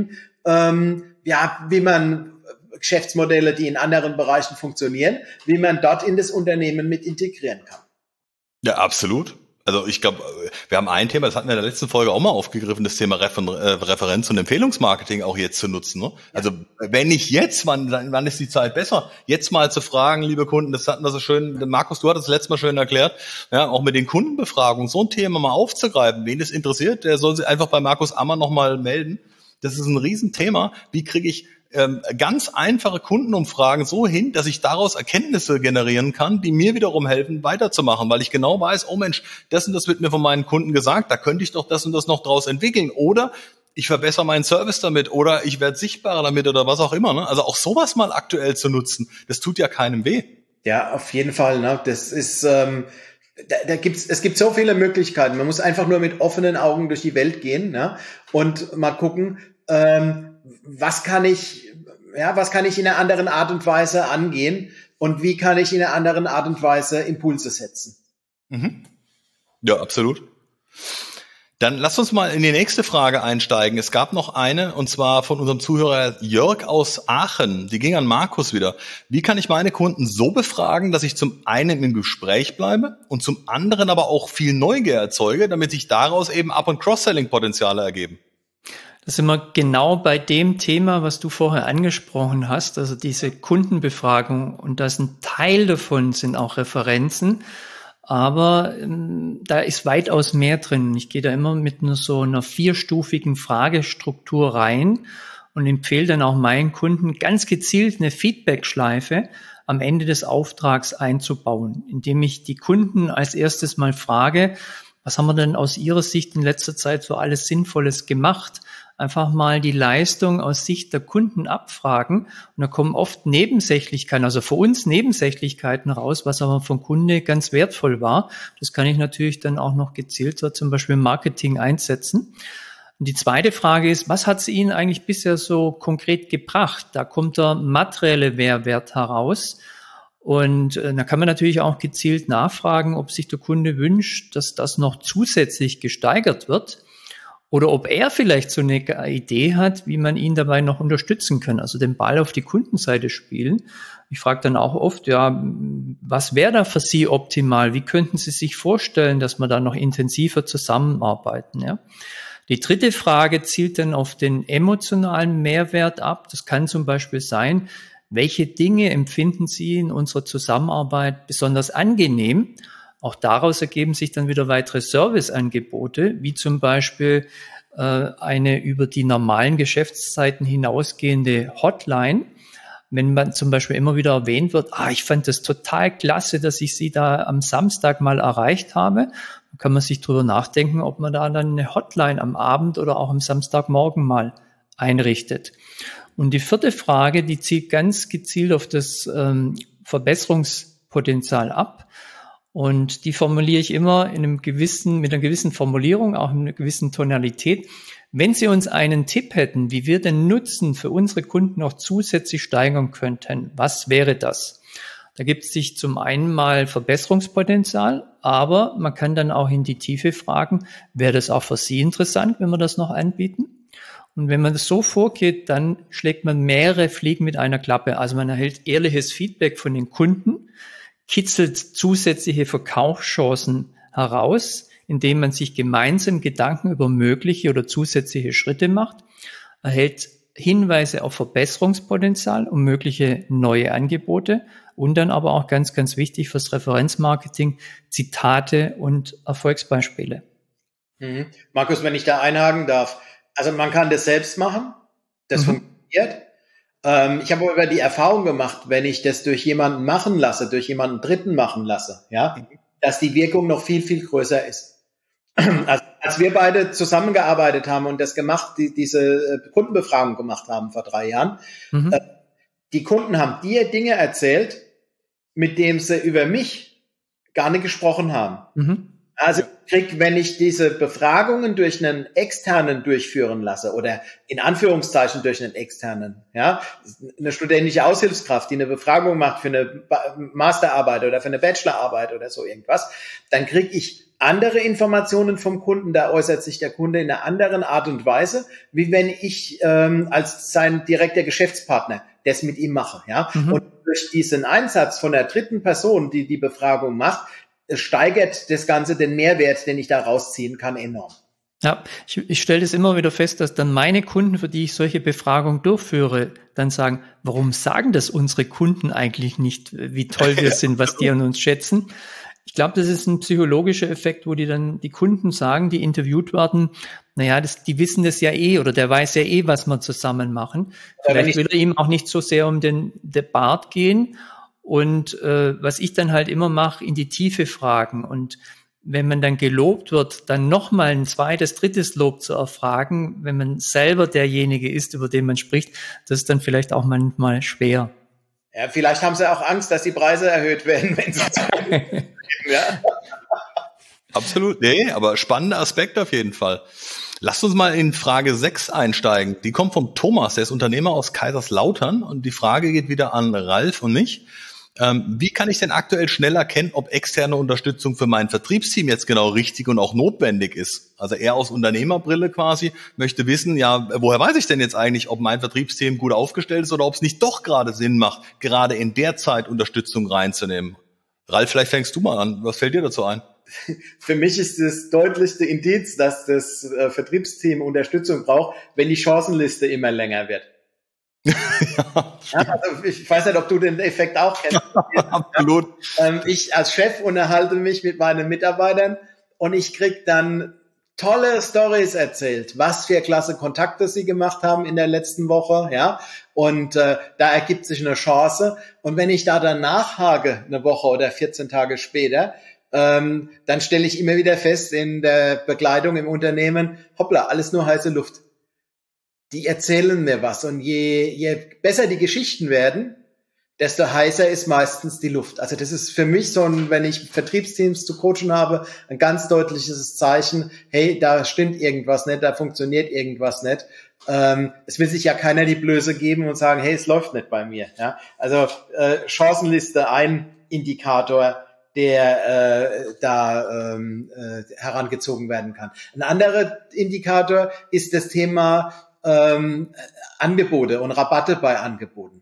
ähm, ja, wie man Geschäftsmodelle, die in anderen Bereichen funktionieren, wie man dort in das Unternehmen mit integrieren kann. Ja, absolut. Also ich glaube, wir haben ein Thema, das hatten wir in der letzten Folge auch mal aufgegriffen, das Thema Refer- äh, Referenz- und Empfehlungsmarketing auch jetzt zu nutzen. Ne? Also wenn nicht jetzt, wann, wann ist die Zeit besser? Jetzt mal zu fragen, liebe Kunden, das hatten wir so schön, Markus, du hattest das letzte Mal schön erklärt, ja, auch mit den Kundenbefragungen so ein Thema mal aufzugreifen. Wen das interessiert, der soll sich einfach bei Markus Ammer nochmal melden. Das ist ein Riesenthema. Wie kriege ich ähm, ganz einfache Kundenumfragen so hin, dass ich daraus Erkenntnisse generieren kann, die mir wiederum helfen, weiterzumachen, weil ich genau weiß, oh Mensch, das und das wird mir von meinen Kunden gesagt, da könnte ich doch das und das noch draus entwickeln. Oder ich verbessere meinen Service damit oder ich werde sichtbarer damit oder was auch immer. Ne? Also auch sowas mal aktuell zu nutzen, das tut ja keinem weh. Ja, auf jeden Fall. Ne? Das ist... Ähm Da, da gibt's, es gibt so viele Möglichkeiten. Man muss einfach nur mit offenen Augen durch die Welt gehen, ne? Und mal gucken, ähm, was kann ich, ja, was kann ich in einer anderen Art und Weise angehen und wie kann ich in einer anderen Art und Weise Impulse setzen. Mhm. Ja, absolut. Dann lasst uns mal in die nächste Frage einsteigen. Es gab noch eine, und zwar von unserem Zuhörer Jörg aus Aachen. Die ging an Markus wieder. Wie kann ich meine Kunden so befragen, dass ich zum einen im Gespräch bleibe und zum anderen aber auch viel Neugier erzeuge, damit sich daraus eben Up- und Cross-Selling-Potenziale ergeben? Das sind wir genau bei dem Thema, was du vorher angesprochen hast, also diese Kundenbefragung. Und das ein Teil davon sind auch Referenzen. Aber ähm, da ist weitaus mehr drin. Ich gehe da immer mit einer, so einer vierstufigen Fragestruktur rein und empfehle dann auch meinen Kunden ganz gezielt eine Feedback-Schleife am Ende des Auftrags einzubauen, indem ich die Kunden als erstes mal frage, was haben wir denn aus Ihrer Sicht in letzter Zeit so alles Sinnvolles gemacht? Einfach mal die Leistung aus Sicht der Kunden abfragen. Und da kommen oft Nebensächlichkeiten, also für uns Nebensächlichkeiten raus, was aber vom Kunde ganz wertvoll war. Das kann ich natürlich dann auch noch gezielter zum Beispiel im Marketing einsetzen. Und die zweite Frage ist, was hat es Ihnen eigentlich bisher so konkret gebracht? Da kommt der materielle Mehrwert heraus. Und äh, da kann man natürlich auch gezielt nachfragen, ob sich der Kunde wünscht, dass das noch zusätzlich gesteigert wird oder ob er vielleicht so eine Idee hat, wie man ihn dabei noch unterstützen kann, also den Ball auf die Kundenseite spielen. Ich frage dann auch oft, ja, was wäre da für Sie optimal? Wie könnten Sie sich vorstellen, dass wir da noch intensiver zusammenarbeiten? Ja? Die dritte Frage zielt dann auf den emotionalen Mehrwert ab. Das kann zum Beispiel sein, welche Dinge empfinden Sie in unserer Zusammenarbeit besonders angenehm? Auch daraus ergeben sich dann wieder weitere Serviceangebote, wie zum Beispiel äh, eine über die normalen Geschäftszeiten hinausgehende Hotline. Wenn man zum Beispiel immer wieder erwähnt wird, ah, ich fand das total klasse, dass ich Sie da am Samstag mal erreicht habe, dann kann man sich drüber nachdenken, ob man da dann eine Hotline am Abend oder auch am Samstagmorgen mal einrichtet. Und die vierte Frage, die zielt ganz gezielt auf das ähm, Verbesserungspotenzial ab. Und die formuliere ich immer in einem gewissen, mit einer gewissen Formulierung, auch in einer gewissen Tonalität. Wenn Sie uns einen Tipp hätten, wie wir den Nutzen für unsere Kunden noch zusätzlich steigern könnten, was wäre das? Da gibt es sich zum einen mal Verbesserungspotenzial, aber man kann dann auch in die Tiefe fragen, wäre das auch für Sie interessant, wenn wir das noch anbieten? Und wenn man das so vorgeht, dann schlägt man mehrere Fliegen mit einer Klappe. Also man erhält ehrliches Feedback von den Kunden, kitzelt zusätzliche Verkaufschancen heraus, indem man sich gemeinsam Gedanken über mögliche oder zusätzliche Schritte macht, erhält Hinweise auf Verbesserungspotenzial und mögliche neue Angebote und dann aber auch ganz, ganz wichtig fürs Referenzmarketing, Zitate und Erfolgsbeispiele. Mhm. Markus, wenn ich da einhaken darf, also man kann das selbst machen, das mhm. funktioniert. Ähm, ich habe aber die Erfahrung gemacht, wenn ich das durch jemanden machen lasse, durch jemanden Dritten machen lasse, ja, mhm. dass die Wirkung noch viel, viel größer ist. Also, als wir beide zusammengearbeitet haben und das gemacht, die, diese Kundenbefragung gemacht haben vor drei Jahren, mhm. äh, die Kunden haben dir Dinge erzählt, mit denen sie über mich gar nicht gesprochen haben. Mhm. Also ich krieg, wenn ich diese Befragungen durch einen Externen durchführen lasse oder in Anführungszeichen durch einen Externen, ja, eine studentische Aushilfskraft, die eine Befragung macht für eine Masterarbeit oder für eine Bachelorarbeit oder so irgendwas, dann krieg ich andere Informationen vom Kunden, da äußert sich der Kunde in einer anderen Art und Weise, wie wenn ich ähm, als sein direkter Geschäftspartner das mit ihm mache. Ja? Mhm. Und durch diesen Einsatz von der dritten Person, die die Befragung macht, steigert das Ganze den Mehrwert, den ich da rausziehen kann, enorm. Ja, ich, ich stelle das immer wieder fest, dass dann meine Kunden, für die ich solche Befragungen durchführe, dann sagen, warum sagen das unsere Kunden eigentlich nicht, wie toll wir sind, was die an uns schätzen? Ich glaube, das ist ein psychologischer Effekt, wo die dann die Kunden sagen, die interviewt werden, naja, das, die wissen das ja eh oder der weiß ja eh, was wir zusammen machen. Vielleicht will er ihm auch nicht so sehr um den Bart gehen und äh, was ich dann halt immer mache, in die Tiefe fragen und wenn man dann gelobt wird, dann nochmal ein zweites, drittes Lob zu erfragen, wenn man selber derjenige ist, über den man spricht, das ist dann vielleicht auch manchmal schwer. Ja, vielleicht haben sie auch Angst, dass die Preise erhöht werden, wenn sie ja. Absolut, nee, aber spannender Aspekt auf jeden Fall. Lasst uns mal in Frage sechs einsteigen. Die kommt vom Thomas, der ist Unternehmer aus Kaiserslautern und die Frage geht wieder an Ralf und mich. Ähm, wie kann ich denn aktuell schnell erkennen, ob externe Unterstützung für mein Vertriebsteam jetzt genau richtig und auch notwendig ist? Also er aus Unternehmerbrille quasi möchte wissen, ja, woher weiß ich denn jetzt eigentlich, ob mein Vertriebsteam gut aufgestellt ist oder ob es nicht doch gerade Sinn macht, gerade in der Zeit Unterstützung reinzunehmen? Ralf, vielleicht fängst du mal an. Was fällt dir dazu ein? Für mich ist das deutlichste Indiz, dass das äh, Vertriebsteam Unterstützung braucht, wenn die Chancenliste immer länger wird. ja, ja, also ich weiß nicht, ob du den Effekt auch kennst. Absolut. Ähm, ich als Chef unterhalte mich mit meinen Mitarbeitern und ich krieg dann tolle Stories erzählt, was für klasse Kontakte sie gemacht haben in der letzten Woche, ja, und äh, da ergibt sich eine Chance und wenn ich da dann nachhake, eine Woche oder vierzehn Tage später, ähm, dann stelle ich immer wieder fest in der Begleitung im Unternehmen, hoppla, alles nur heiße Luft. Die erzählen mir was und je, je besser die Geschichten werden, desto heißer ist meistens die Luft. Also das ist für mich so ein, wenn ich Vertriebsteams zu coachen habe, ein ganz deutliches Zeichen, hey, da stimmt irgendwas nicht, da funktioniert irgendwas nicht. Ähm, es will sich ja keiner die Blöße geben und sagen, hey, es läuft nicht bei mir. Ja? Also äh, Chancenliste, ein Indikator, der äh, da ähm, äh, herangezogen werden kann. Ein anderer Indikator ist das Thema ähm, Angebote und Rabatte bei Angeboten.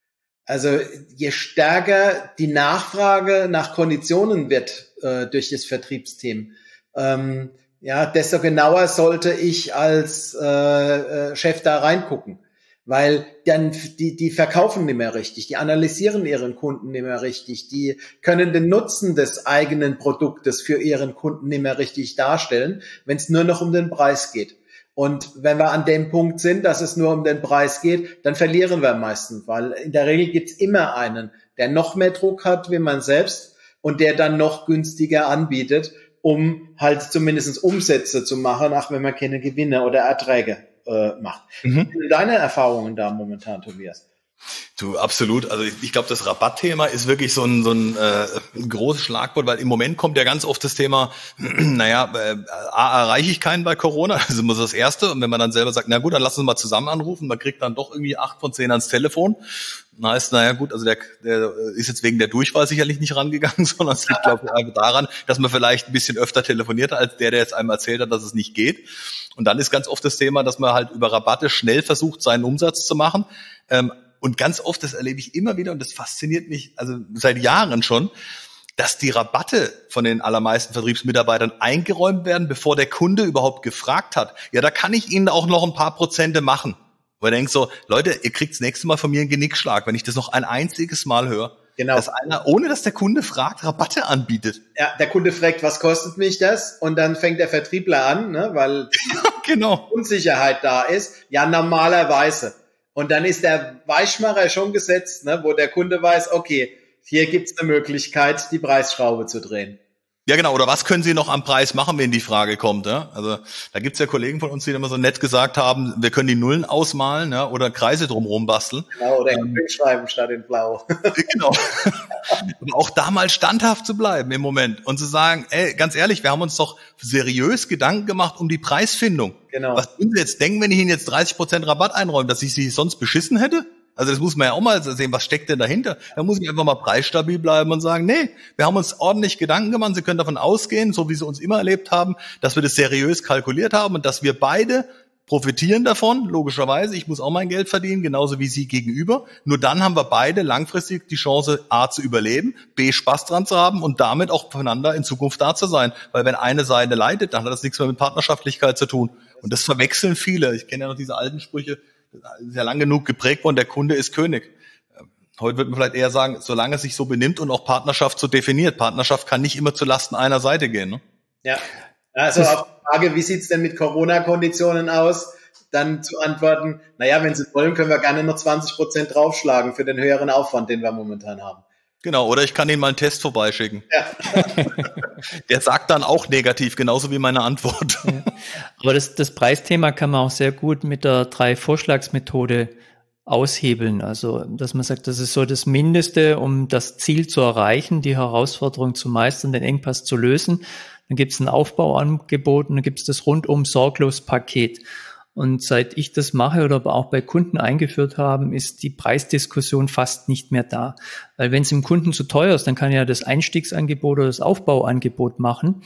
Also je stärker die Nachfrage nach Konditionen wird äh, durch das Vertriebsteam, ähm, ja, desto genauer sollte ich als äh, äh, Chef da reingucken, weil dann die die verkaufen nicht mehr richtig, die analysieren ihren Kunden nicht mehr richtig, die können den Nutzen des eigenen Produktes für ihren Kunden nicht mehr richtig darstellen, wenn es nur noch um den Preis geht. Und wenn wir an dem Punkt sind, dass es nur um den Preis geht, dann verlieren wir meistens, weil in der Regel gibt's immer einen, der noch mehr Druck hat wie man selbst und der dann noch günstiger anbietet, um halt zumindest Umsätze zu machen, auch wenn man keine Gewinne oder Erträge äh, macht. Mhm. Was sind deine Erfahrungen da momentan, Tobias? Du, absolut. Also ich, ich glaube, das Rabattthema ist wirklich so ein, so ein, äh, ein großes Schlagwort, weil im Moment kommt ja ganz oft das Thema, naja, äh, A, erreiche ich keinen bei Corona, das ist immer so das Erste. Und wenn man dann selber sagt, na gut, dann lass uns mal zusammen anrufen, man kriegt dann doch irgendwie acht von zehn ans Telefon. Dann heißt, naja gut, also der, der ist jetzt wegen der Durchwahl sicherlich nicht rangegangen, sondern es liegt, glaube ich, daran, dass man vielleicht ein bisschen öfter telefoniert hat, als der, der jetzt einem erzählt hat, dass es nicht geht. Und dann ist ganz oft das Thema, dass man halt über Rabatte schnell versucht, seinen Umsatz zu machen. Ähm, Und ganz oft, das erlebe ich immer wieder und das fasziniert mich, also seit Jahren schon, dass die Rabatte von den allermeisten Vertriebsmitarbeitern eingeräumt werden, bevor der Kunde überhaupt gefragt hat. Ja, da kann ich Ihnen auch noch ein paar Prozente machen. Weil ich denke so, Leute, ihr kriegt das nächste Mal von mir einen Genickschlag, wenn ich das noch ein einziges Mal höre. Genau. Dass einer, ohne dass der Kunde fragt, Rabatte anbietet. Ja, der Kunde fragt, was kostet mich das? Und dann fängt der Vertriebler an, ne, weil ja, genau. Unsicherheit da ist. Ja, normalerweise. Und dann ist der Weichmacher schon gesetzt, ne, wo der Kunde weiß, okay, hier gibt's eine Möglichkeit, die Preisschraube zu drehen. Ja, genau. Oder was können Sie noch am Preis machen, wenn die Frage kommt? Ja? Also da gibt's ja Kollegen von uns, die immer so nett gesagt haben, wir können die Nullen ausmalen, ja, oder Kreise drumherum basteln. Genau, oder in Grün schreiben statt in Blau. Genau. Aber auch da mal standhaft zu bleiben im Moment und zu sagen, ey, ganz ehrlich, wir haben uns doch seriös Gedanken gemacht um die Preisfindung. Genau. Was würden Sie jetzt denken, wenn ich Ihnen jetzt dreißig Prozent Rabatt einräume, dass ich Sie sonst beschissen hätte? Also das muss man ja auch mal sehen, was steckt denn dahinter? Da muss ich einfach mal preisstabil bleiben und sagen, nee, wir haben uns ordentlich Gedanken gemacht, Sie können davon ausgehen, so wie Sie uns immer erlebt haben, dass wir das seriös kalkuliert haben und dass wir beide profitieren davon, logischerweise. Ich muss auch mein Geld verdienen, genauso wie Sie gegenüber. Nur dann haben wir beide langfristig die Chance, A, zu überleben, B, Spaß dran zu haben und damit auch voneinander in Zukunft da zu sein. Weil wenn eine Seite leidet, dann hat das nichts mehr mit Partnerschaftlichkeit zu tun. Und das verwechseln viele. Ich kenne ja noch diese alten Sprüche, das ist ja lang genug geprägt worden, der Kunde ist König. Heute wird man vielleicht eher sagen, solange es sich so benimmt und auch Partnerschaft so definiert. Partnerschaft kann nicht immer zu Lasten einer Seite gehen. Ne? Ja, also auf die Frage, wie sieht's denn mit Corona-Konditionen aus, dann zu antworten, naja, wenn Sie wollen, können wir gerne noch zwanzig Prozent draufschlagen für den höheren Aufwand, den wir momentan haben. Genau, oder ich kann Ihnen mal einen Test vorbeischicken. Ja. Der sagt dann auch negativ, genauso wie meine Antwort. Ja. Aber das, das Preisthema kann man auch sehr gut mit der Drei-Vorschlagsmethode aushebeln. Also, dass man sagt, das ist so das Mindeste, um das Ziel zu erreichen, die Herausforderung zu meistern, den Engpass zu lösen. Dann gibt es ein Aufbauangebot und dann gibt es das rundum sorglos Paket. Und seit ich das mache oder aber auch bei Kunden eingeführt haben, ist die Preisdiskussion fast nicht mehr da. Weil wenn es dem Kunden zu teuer ist, dann kann er das Einstiegsangebot oder das Aufbauangebot machen.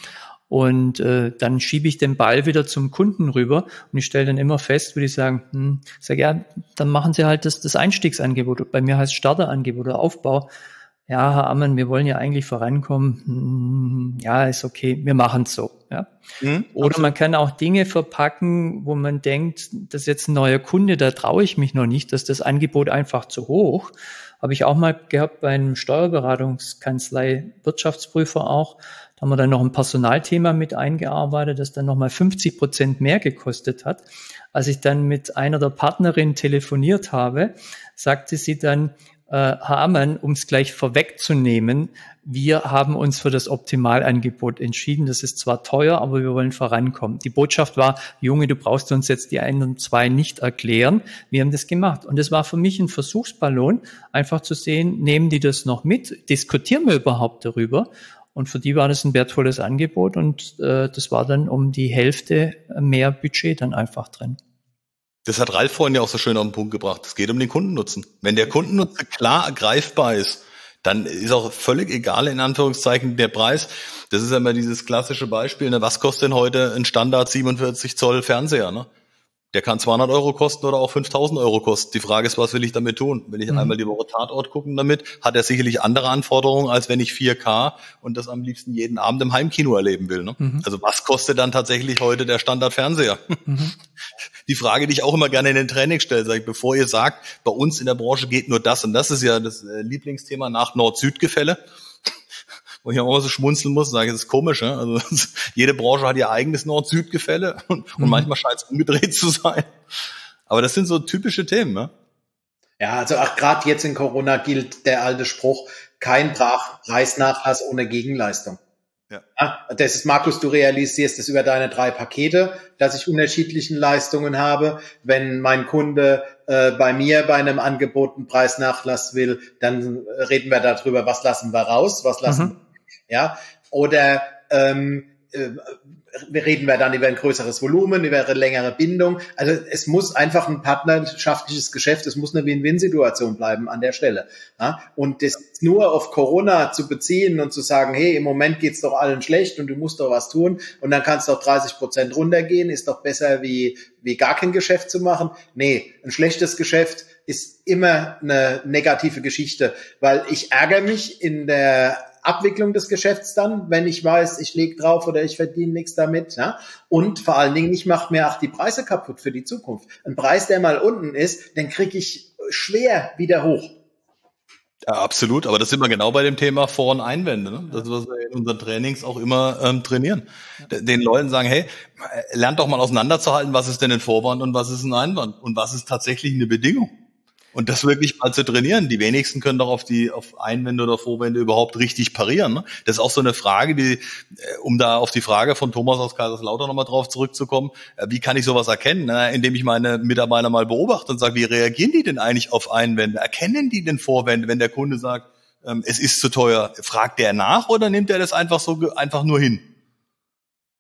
Und äh, dann schiebe ich den Ball wieder zum Kunden rüber und ich stelle dann immer fest, würde ich sagen, hm, sag ja, dann machen Sie halt das, das Einstiegsangebot. Bei mir heißt Starterangebot oder Aufbau. Ja, Herr Ammann, wir wollen ja eigentlich vorankommen. Hm, ja, ist okay, wir machen es so. Ja. Mhm, oder absolut. Man kann auch Dinge verpacken, wo man denkt, das ist jetzt ein neuer Kunde, da traue ich mich noch nicht, dass das Angebot einfach zu hoch. Habe ich auch mal gehabt bei einem Steuerberatungskanzlei, Wirtschaftsprüfer auch. Da haben wir dann noch ein Personalthema mit eingearbeitet, das dann nochmal fünfzig Prozent mehr gekostet hat. Als ich dann mit einer der Partnerinnen telefoniert habe, sagte sie dann, äh, Herr Ammann, um es gleich vorwegzunehmen, wir haben uns für das Optimalangebot entschieden. Das ist zwar teuer, aber wir wollen vorankommen. Die Botschaft war, Junge, du brauchst uns jetzt die einen zwei nicht erklären. Wir haben das gemacht. Und das war für mich ein Versuchsballon, einfach zu sehen, nehmen die das noch mit? Diskutieren wir überhaupt darüber? Und für die war das ein wertvolles Angebot und äh, das war dann um die Hälfte mehr Budget dann einfach drin. Das hat Ralf vorhin ja auch so schön auf den Punkt gebracht. Es geht um den Kundennutzen. Wenn der Kundennutzen klar ergreifbar ist, dann ist auch völlig egal, in Anführungszeichen, der Preis. Das ist ja immer dieses klassische Beispiel, ne? Was kostet denn heute ein Standard siebenundvierzig Zoll Fernseher, ne? Der kann zweihundert Euro kosten oder auch fünftausend Euro kosten. Die Frage ist, was will ich damit tun? Wenn ich mhm. einmal die Woche Tatort gucken damit, hat er sicherlich andere Anforderungen, als wenn ich vier K und das am liebsten jeden Abend im Heimkino erleben will. Ne? Mhm. Also was kostet dann tatsächlich heute der Standardfernseher? Mhm. Die Frage, die ich auch immer gerne in den Training stelle, sage ich, bevor ihr sagt, bei uns in der Branche geht nur das und das ist ja das Lieblingsthema nach Nord-Süd-Gefälle. Wo ich auch immer so schmunzeln muss, sage ich, das ist komisch, ne? Also jede Branche hat ihr eigenes Nord-Süd-Gefälle und, und mhm. manchmal scheint es umgedreht zu sein. Aber das sind so typische Themen, ne? Ja, also auch gerade jetzt in Corona gilt der alte Spruch, kein Preisnachlass ohne Gegenleistung. Ja. Ja, das ist, Markus, du realisierst es über deine drei Pakete, dass ich unterschiedlichen Leistungen habe. Wenn mein Kunde äh, bei mir bei einem Angebot einen Preisnachlass will, dann reden wir darüber, was lassen wir raus, was lassen mhm. ja, oder ähm, äh, reden wir dann über ein größeres Volumen, über eine längere Bindung. Also es muss einfach ein partnerschaftliches Geschäft, es muss eine Win-Win-Situation bleiben an der Stelle. Ja? Und das nur auf Corona zu beziehen und zu sagen, hey, im Moment geht's doch allen schlecht und du musst doch was tun und dann kannst du doch dreißig Prozent runtergehen, ist doch besser wie wie gar kein Geschäft zu machen. Nee, ein schlechtes Geschäft ist immer eine negative Geschichte, weil ich ärgere mich in der Abwicklung des Geschäfts dann, wenn ich weiß, ich lege drauf oder ich verdiene nichts damit. Ja? Und vor allen Dingen, ich mache mir auch die Preise kaputt für die Zukunft. Ein Preis, der mal unten ist, den kriege ich schwer wieder hoch. Ja, absolut. Aber das sind wir genau bei dem Thema Vor- und Einwände. Ne? Das ist, was wir in unseren Trainings auch immer ähm, trainieren. Ja. Den Leuten sagen, hey, lernt doch mal auseinanderzuhalten, was ist denn ein Vorwand und was ist ein Einwand und was ist tatsächlich eine Bedingung. Und das wirklich mal zu trainieren. Die wenigsten können doch auf die auf Einwände oder Vorwände überhaupt richtig parieren. Ne? Das ist auch so eine Frage, die, um da auf die Frage von Thomas aus Kaiserslautern nochmal drauf zurückzukommen, wie kann ich sowas erkennen? Na, indem ich meine Mitarbeiter mal beobachte und sage, wie reagieren die denn eigentlich auf Einwände? Erkennen die denn Vorwände, wenn der Kunde sagt, ähm, es ist zu teuer? Fragt der nach oder nimmt er das einfach so einfach nur hin?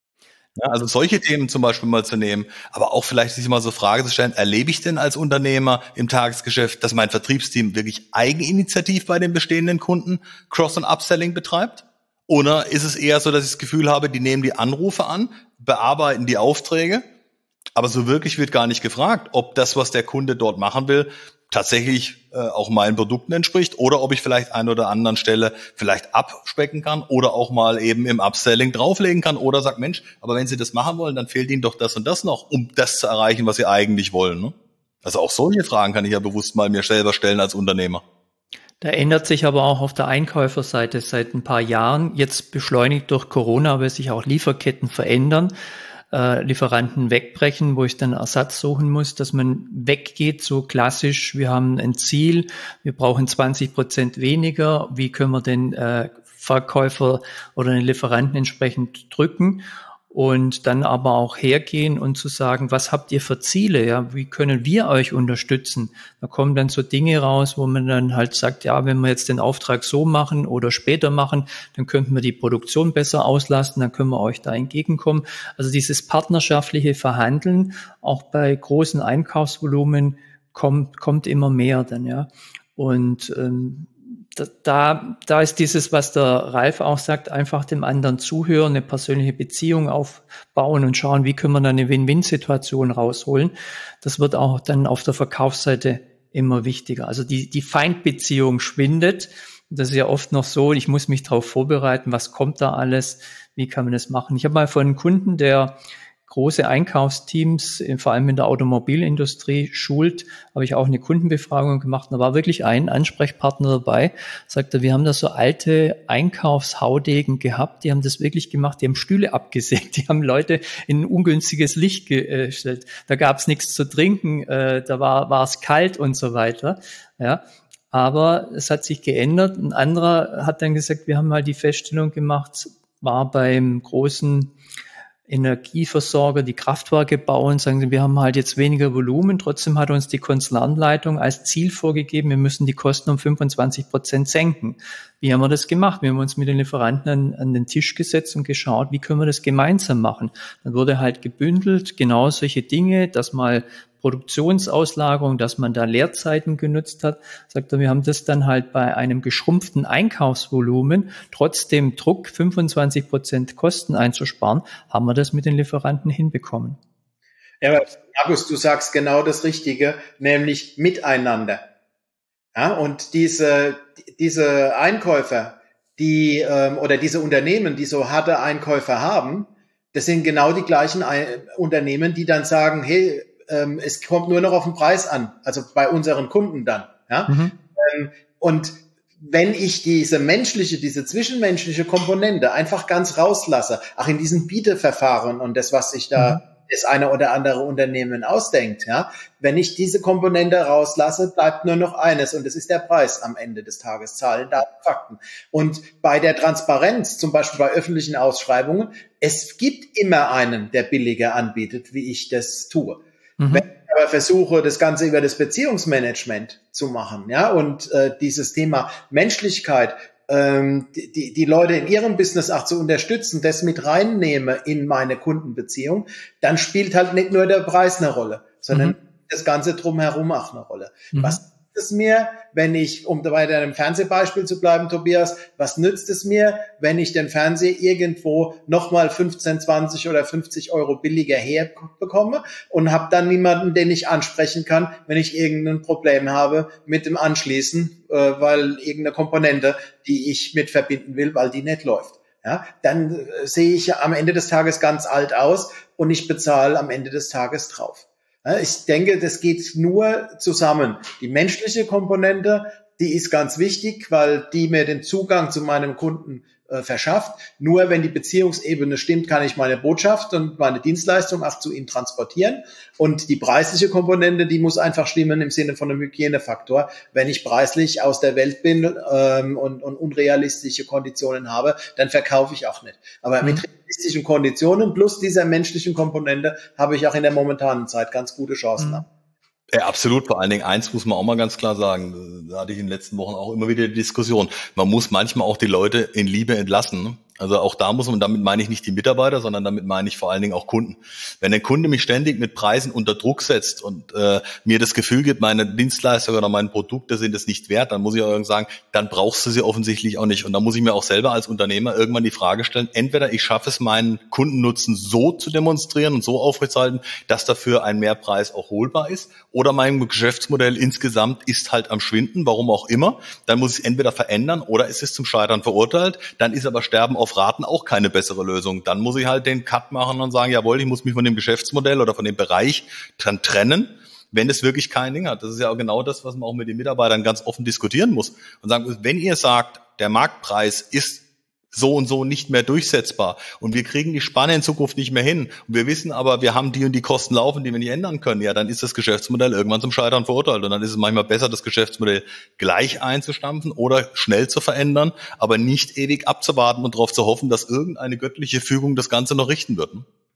Ja, also solche Themen zum Beispiel mal zu nehmen, aber auch vielleicht sich mal so Frage zu stellen, erlebe ich denn als Unternehmer im Tagesgeschäft, dass mein Vertriebsteam wirklich eigeninitiativ bei den bestehenden Kunden Cross- und Upselling betreibt? Oder ist es eher so, dass ich das Gefühl habe, die nehmen die Anrufe an, bearbeiten die Aufträge, aber so wirklich wird gar nicht gefragt, ob das, was der Kunde dort machen will, tatsächlich äh, auch meinen Produkten entspricht oder ob ich vielleicht an oder anderen Stelle vielleicht abspecken kann oder auch mal eben im Upselling drauflegen kann oder sagt, Mensch, aber wenn Sie das machen wollen, dann fehlt Ihnen doch das und das noch, um das zu erreichen, was Sie eigentlich wollen. Ne? Also auch solche Fragen kann ich ja bewusst mal mir selber stellen als Unternehmer. Da ändert sich aber auch auf der Einkäuferseite seit ein paar Jahren, jetzt beschleunigt durch Corona, weil sich auch Lieferketten verändern. Äh, Lieferanten wegbrechen, wo ich dann Ersatz suchen muss, dass man weggeht, so klassisch, wir haben ein Ziel, wir brauchen zwanzig Prozent weniger, wie können wir den äh, Verkäufer oder den Lieferanten entsprechend drücken und dann aber auch hergehen und zu sagen, was habt ihr für Ziele, ja, wie können wir euch unterstützen? Da kommen dann so Dinge raus, wo man dann halt sagt, ja, wenn wir jetzt den Auftrag so machen oder später machen, dann könnten wir die Produktion besser auslasten, dann können wir euch da entgegenkommen. Also dieses partnerschaftliche Verhandeln, auch bei großen Einkaufsvolumen, kommt, kommt immer mehr dann, ja. Und ähm, Da, da ist dieses, was der Ralf auch sagt, einfach dem anderen zuhören, eine persönliche Beziehung aufbauen und schauen, wie können wir da eine Win-Win-Situation rausholen. Das wird auch dann auf der Verkaufsseite immer wichtiger. Also die, die Feindbeziehung schwindet. Das ist ja oft noch so, ich muss mich darauf vorbereiten, was kommt da alles, wie kann man das machen. Ich habe mal von einem Kunden, der große Einkaufsteams, vor allem in der Automobilindustrie, schult, habe ich auch eine Kundenbefragung gemacht. Da war wirklich ein Ansprechpartner dabei, sagte, wir haben da so alte Einkaufshaudegen gehabt, die haben das wirklich gemacht, die haben Stühle abgesägt, die haben Leute in ein ungünstiges Licht gestellt. Da gab es nichts zu trinken, da war war es kalt und so weiter. Ja, aber es hat sich geändert. Ein anderer hat dann gesagt, wir haben mal die Feststellung gemacht, war beim großen Energieversorger, die Kraftwerke bauen, sagen sie, wir haben halt jetzt weniger Volumen, trotzdem hat uns die Konzernleitung als Ziel vorgegeben, wir müssen die Kosten um fünfundzwanzig Prozent senken. Wie haben wir das gemacht? Wir haben uns mit den Lieferanten an, an den Tisch gesetzt und geschaut, wie können wir das gemeinsam machen? Dann wurde halt gebündelt, genau solche Dinge, dass mal Produktionsauslagerung, dass man da Leerzeiten genutzt hat, sagt er, wir haben das dann halt bei einem geschrumpften Einkaufsvolumen, trotzdem Druck, fünfundzwanzig Prozent Kosten einzusparen, haben wir das mit den Lieferanten hinbekommen. Ja, aber Markus, du sagst genau das Richtige, nämlich miteinander. Ja, und diese, diese Einkäufer, die, ähm, oder diese Unternehmen, die so harte Einkäufer haben, das sind genau die gleichen Ein- Unternehmen, die dann sagen, hey, ähm, es kommt nur noch auf den Preis an, also bei unseren Kunden dann. Ja? Mhm. Ähm, und wenn ich diese menschliche, diese zwischenmenschliche Komponente einfach ganz rauslasse, auch in diesen Bieterverfahren und das, was sich da mhm. das eine oder andere Unternehmen ausdenkt, ja, wenn ich diese Komponente rauslasse, bleibt nur noch eines und das ist der Preis am Ende des Tages, Zahlen, Daten, Fakten. Und bei der Transparenz, zum Beispiel bei öffentlichen Ausschreibungen, es gibt immer einen, der billiger anbietet, wie ich das tue. Mhm. Wenn ich aber versuche, das Ganze über das Beziehungsmanagement zu machen, ja, und äh, dieses Thema Menschlichkeit, ähm, die, die, die Leute in ihrem Business auch zu unterstützen, das mit reinnehme in meine Kundenbeziehung, dann spielt halt nicht nur der Preis eine Rolle, sondern mhm. das Ganze drumherum auch eine Rolle. Mhm. Was nützt es mir, wenn ich, um bei deinem Fernsehbeispiel zu bleiben, Tobias, was nützt es mir, wenn ich den Fernseher irgendwo nochmal fünfzehn, zwanzig oder fünfzig Euro billiger herbekomme und habe dann niemanden, den ich ansprechen kann, wenn ich irgendein Problem habe mit dem Anschließen, äh, weil irgendeine Komponente, die ich mit verbinden will, weil die nicht läuft. Ja, dann äh, sehe ich am Ende des Tages ganz alt aus und ich bezahle am Ende des Tages drauf. Ich denke, das geht nur zusammen. Die menschliche Komponente, die ist ganz wichtig, weil die mir den Zugang zu meinem Kunden äh, verschafft. Nur wenn die Beziehungsebene stimmt, kann ich meine Botschaft und meine Dienstleistung auch zu ihm transportieren. Und die preisliche Komponente, die muss einfach stimmen im Sinne von einem Hygienefaktor. Wenn ich preislich aus der Welt bin ähm, und, und unrealistische Konditionen habe, dann verkaufe ich auch nicht. Aber mhm. mit realistischen Konditionen plus dieser menschlichen Komponente habe ich auch in der momentanen Zeit ganz gute Chancen. Mhm. Ja, absolut. Vor allen Dingen eins muss man auch mal ganz klar sagen. Da hatte ich in den letzten Wochen auch immer wieder die Diskussion. Man muss manchmal auch die Leute in Liebe entlassen. Also auch da muss man, damit meine ich nicht die Mitarbeiter, sondern damit meine ich vor allen Dingen auch Kunden. Wenn der Kunde mich ständig mit Preisen unter Druck setzt und äh, mir das Gefühl gibt, meine Dienstleistungen oder meine Produkte sind es nicht wert, dann muss ich auch irgendwann sagen, dann brauchst du sie offensichtlich auch nicht. Und da muss ich mir auch selber als Unternehmer irgendwann die Frage stellen, entweder ich schaffe es, meinen Kundennutzen so zu demonstrieren und so aufrechtzuerhalten, dass dafür ein Mehrpreis auch holbar ist, oder mein Geschäftsmodell insgesamt ist halt am Schwinden, warum auch immer. Dann muss ich es entweder verändern oder es ist zum Scheitern verurteilt. Dann ist aber Sterben auf Raten auch keine bessere Lösung. Dann muss ich halt den Cut machen und sagen, jawohl, ich muss mich von dem Geschäftsmodell oder von dem Bereich dann trennen, wenn es wirklich kein Ding hat. Das ist ja auch genau das, was man auch mit den Mitarbeitern ganz offen diskutieren muss. Und sagen, wenn ihr sagt, der Marktpreis ist so und so nicht mehr durchsetzbar und wir kriegen die Spanne in Zukunft nicht mehr hin und wir wissen aber, wir haben die und die Kosten laufen, die wir nicht ändern können, ja, dann ist das Geschäftsmodell irgendwann zum Scheitern verurteilt und dann ist es manchmal besser, das Geschäftsmodell gleich einzustampfen oder schnell zu verändern, aber nicht ewig abzuwarten und darauf zu hoffen, dass irgendeine göttliche Fügung das Ganze noch richten wird.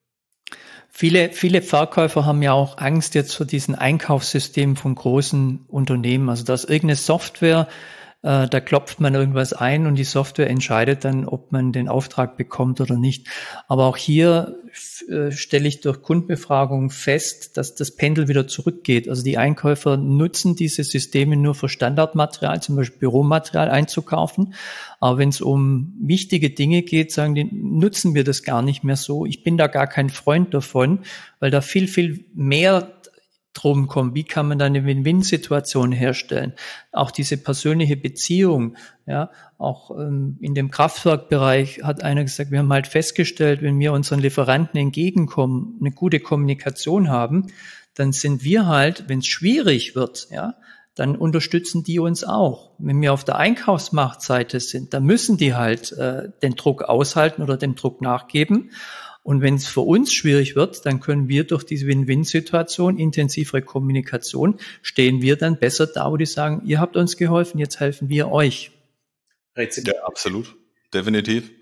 Viele, viele Verkäufer haben ja auch Angst jetzt vor diesen Einkaufssystemen von großen Unternehmen, also dass irgendeine Software, da klopft man irgendwas ein und die Software entscheidet dann, ob man den Auftrag bekommt oder nicht. Aber auch hier äh, stelle ich durch Kundenbefragungen fest, dass das Pendel wieder zurückgeht. Also die Einkäufer nutzen diese Systeme nur für Standardmaterial, zum Beispiel Büromaterial einzukaufen. Aber wenn es um wichtige Dinge geht, sagen die, nutzen wir das gar nicht mehr so. Ich bin da gar kein Freund davon, weil da viel, viel mehr drum kommt, wie kann man da eine Win-Win-Situation herstellen? Auch diese persönliche Beziehung, ja, auch ähm, in dem Kraftwerkbereich hat einer gesagt, wir haben halt festgestellt, wenn wir unseren Lieferanten entgegenkommen, eine gute Kommunikation haben, dann sind wir halt, wenn es schwierig wird, ja, dann unterstützen die uns auch. Wenn wir auf der Einkaufsmachtseite sind, dann müssen die halt äh, den Druck aushalten oder dem Druck nachgeben. Und wenn es für uns schwierig wird, dann können wir durch diese Win-Win-Situation, intensivere Kommunikation, stehen wir dann besser da, wo die sagen, ihr habt uns geholfen, jetzt helfen wir euch. Ja, absolut. Definitiv.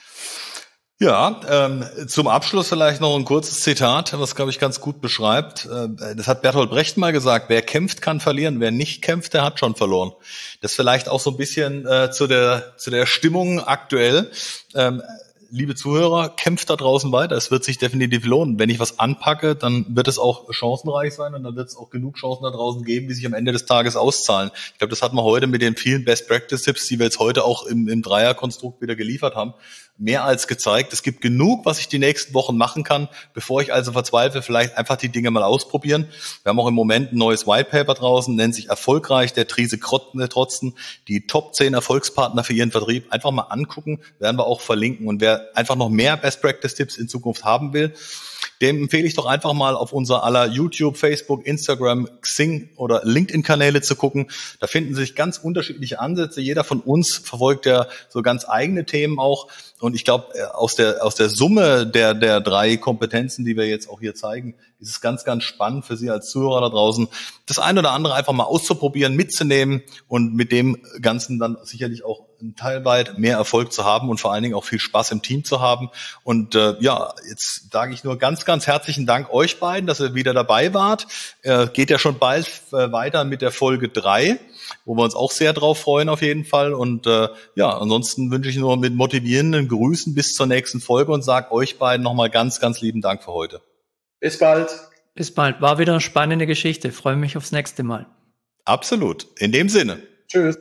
Ja, ähm, zum Abschluss vielleicht noch ein kurzes Zitat, was, glaube ich, ganz gut beschreibt. Äh, das hat Bertolt Brecht mal gesagt, wer kämpft, kann verlieren, wer nicht kämpft, der hat schon verloren. Das vielleicht auch so ein bisschen äh, zu der zu der Stimmung aktuell. Ähm, Liebe Zuhörer, kämpft da draußen weiter. Es wird sich definitiv lohnen. Wenn ich was anpacke, dann wird es auch chancenreich sein und dann wird es auch genug Chancen da draußen geben, die sich am Ende des Tages auszahlen. Ich glaube, das hat man heute mit den vielen Best-Practice-Tipps, die wir jetzt heute auch im, im Dreierkonstrukt wieder geliefert haben, mehr als gezeigt. Es gibt genug, was ich die nächsten Wochen machen kann, bevor ich also verzweifle, vielleicht einfach die Dinge mal ausprobieren. Wir haben auch im Moment ein neues White Paper draußen, nennt sich Erfolgreich, der Krise trotzen, die Top zehn Erfolgspartner für Ihren Vertrieb. Einfach mal angucken, werden wir auch verlinken. Und wer einfach noch mehr Best-Practice-Tipps in Zukunft haben will, dem empfehle ich doch einfach mal auf unser aller YouTube, Facebook, Instagram, Xing oder LinkedIn-Kanäle zu gucken. Da finden sich ganz unterschiedliche Ansätze. Jeder von uns verfolgt ja so ganz eigene Themen auch. Und ich glaube, aus der aus der Summe der der drei Kompetenzen, die wir jetzt auch hier zeigen, ist es ganz, ganz spannend für Sie als Zuhörer da draußen, das eine oder andere einfach mal auszuprobieren, mitzunehmen und mit dem Ganzen dann sicherlich auch ein Teil weit mehr Erfolg zu haben und vor allen Dingen auch viel Spaß im Team zu haben. Und äh, ja, jetzt sage ich nur ganz, ganz herzlichen Dank euch beiden, dass ihr wieder dabei wart. Äh, geht ja schon bald äh, weiter mit der Folge drei, wo wir uns auch sehr drauf freuen auf jeden Fall. Und äh, ja, ansonsten wünsche ich nur mit motivierenden Grüßen bis zur nächsten Folge und sage euch beiden nochmal ganz, ganz lieben Dank für heute. Bis bald. Bis bald. War wieder eine spannende Geschichte. Freue mich aufs nächste Mal. Absolut. In dem Sinne. Tschüss.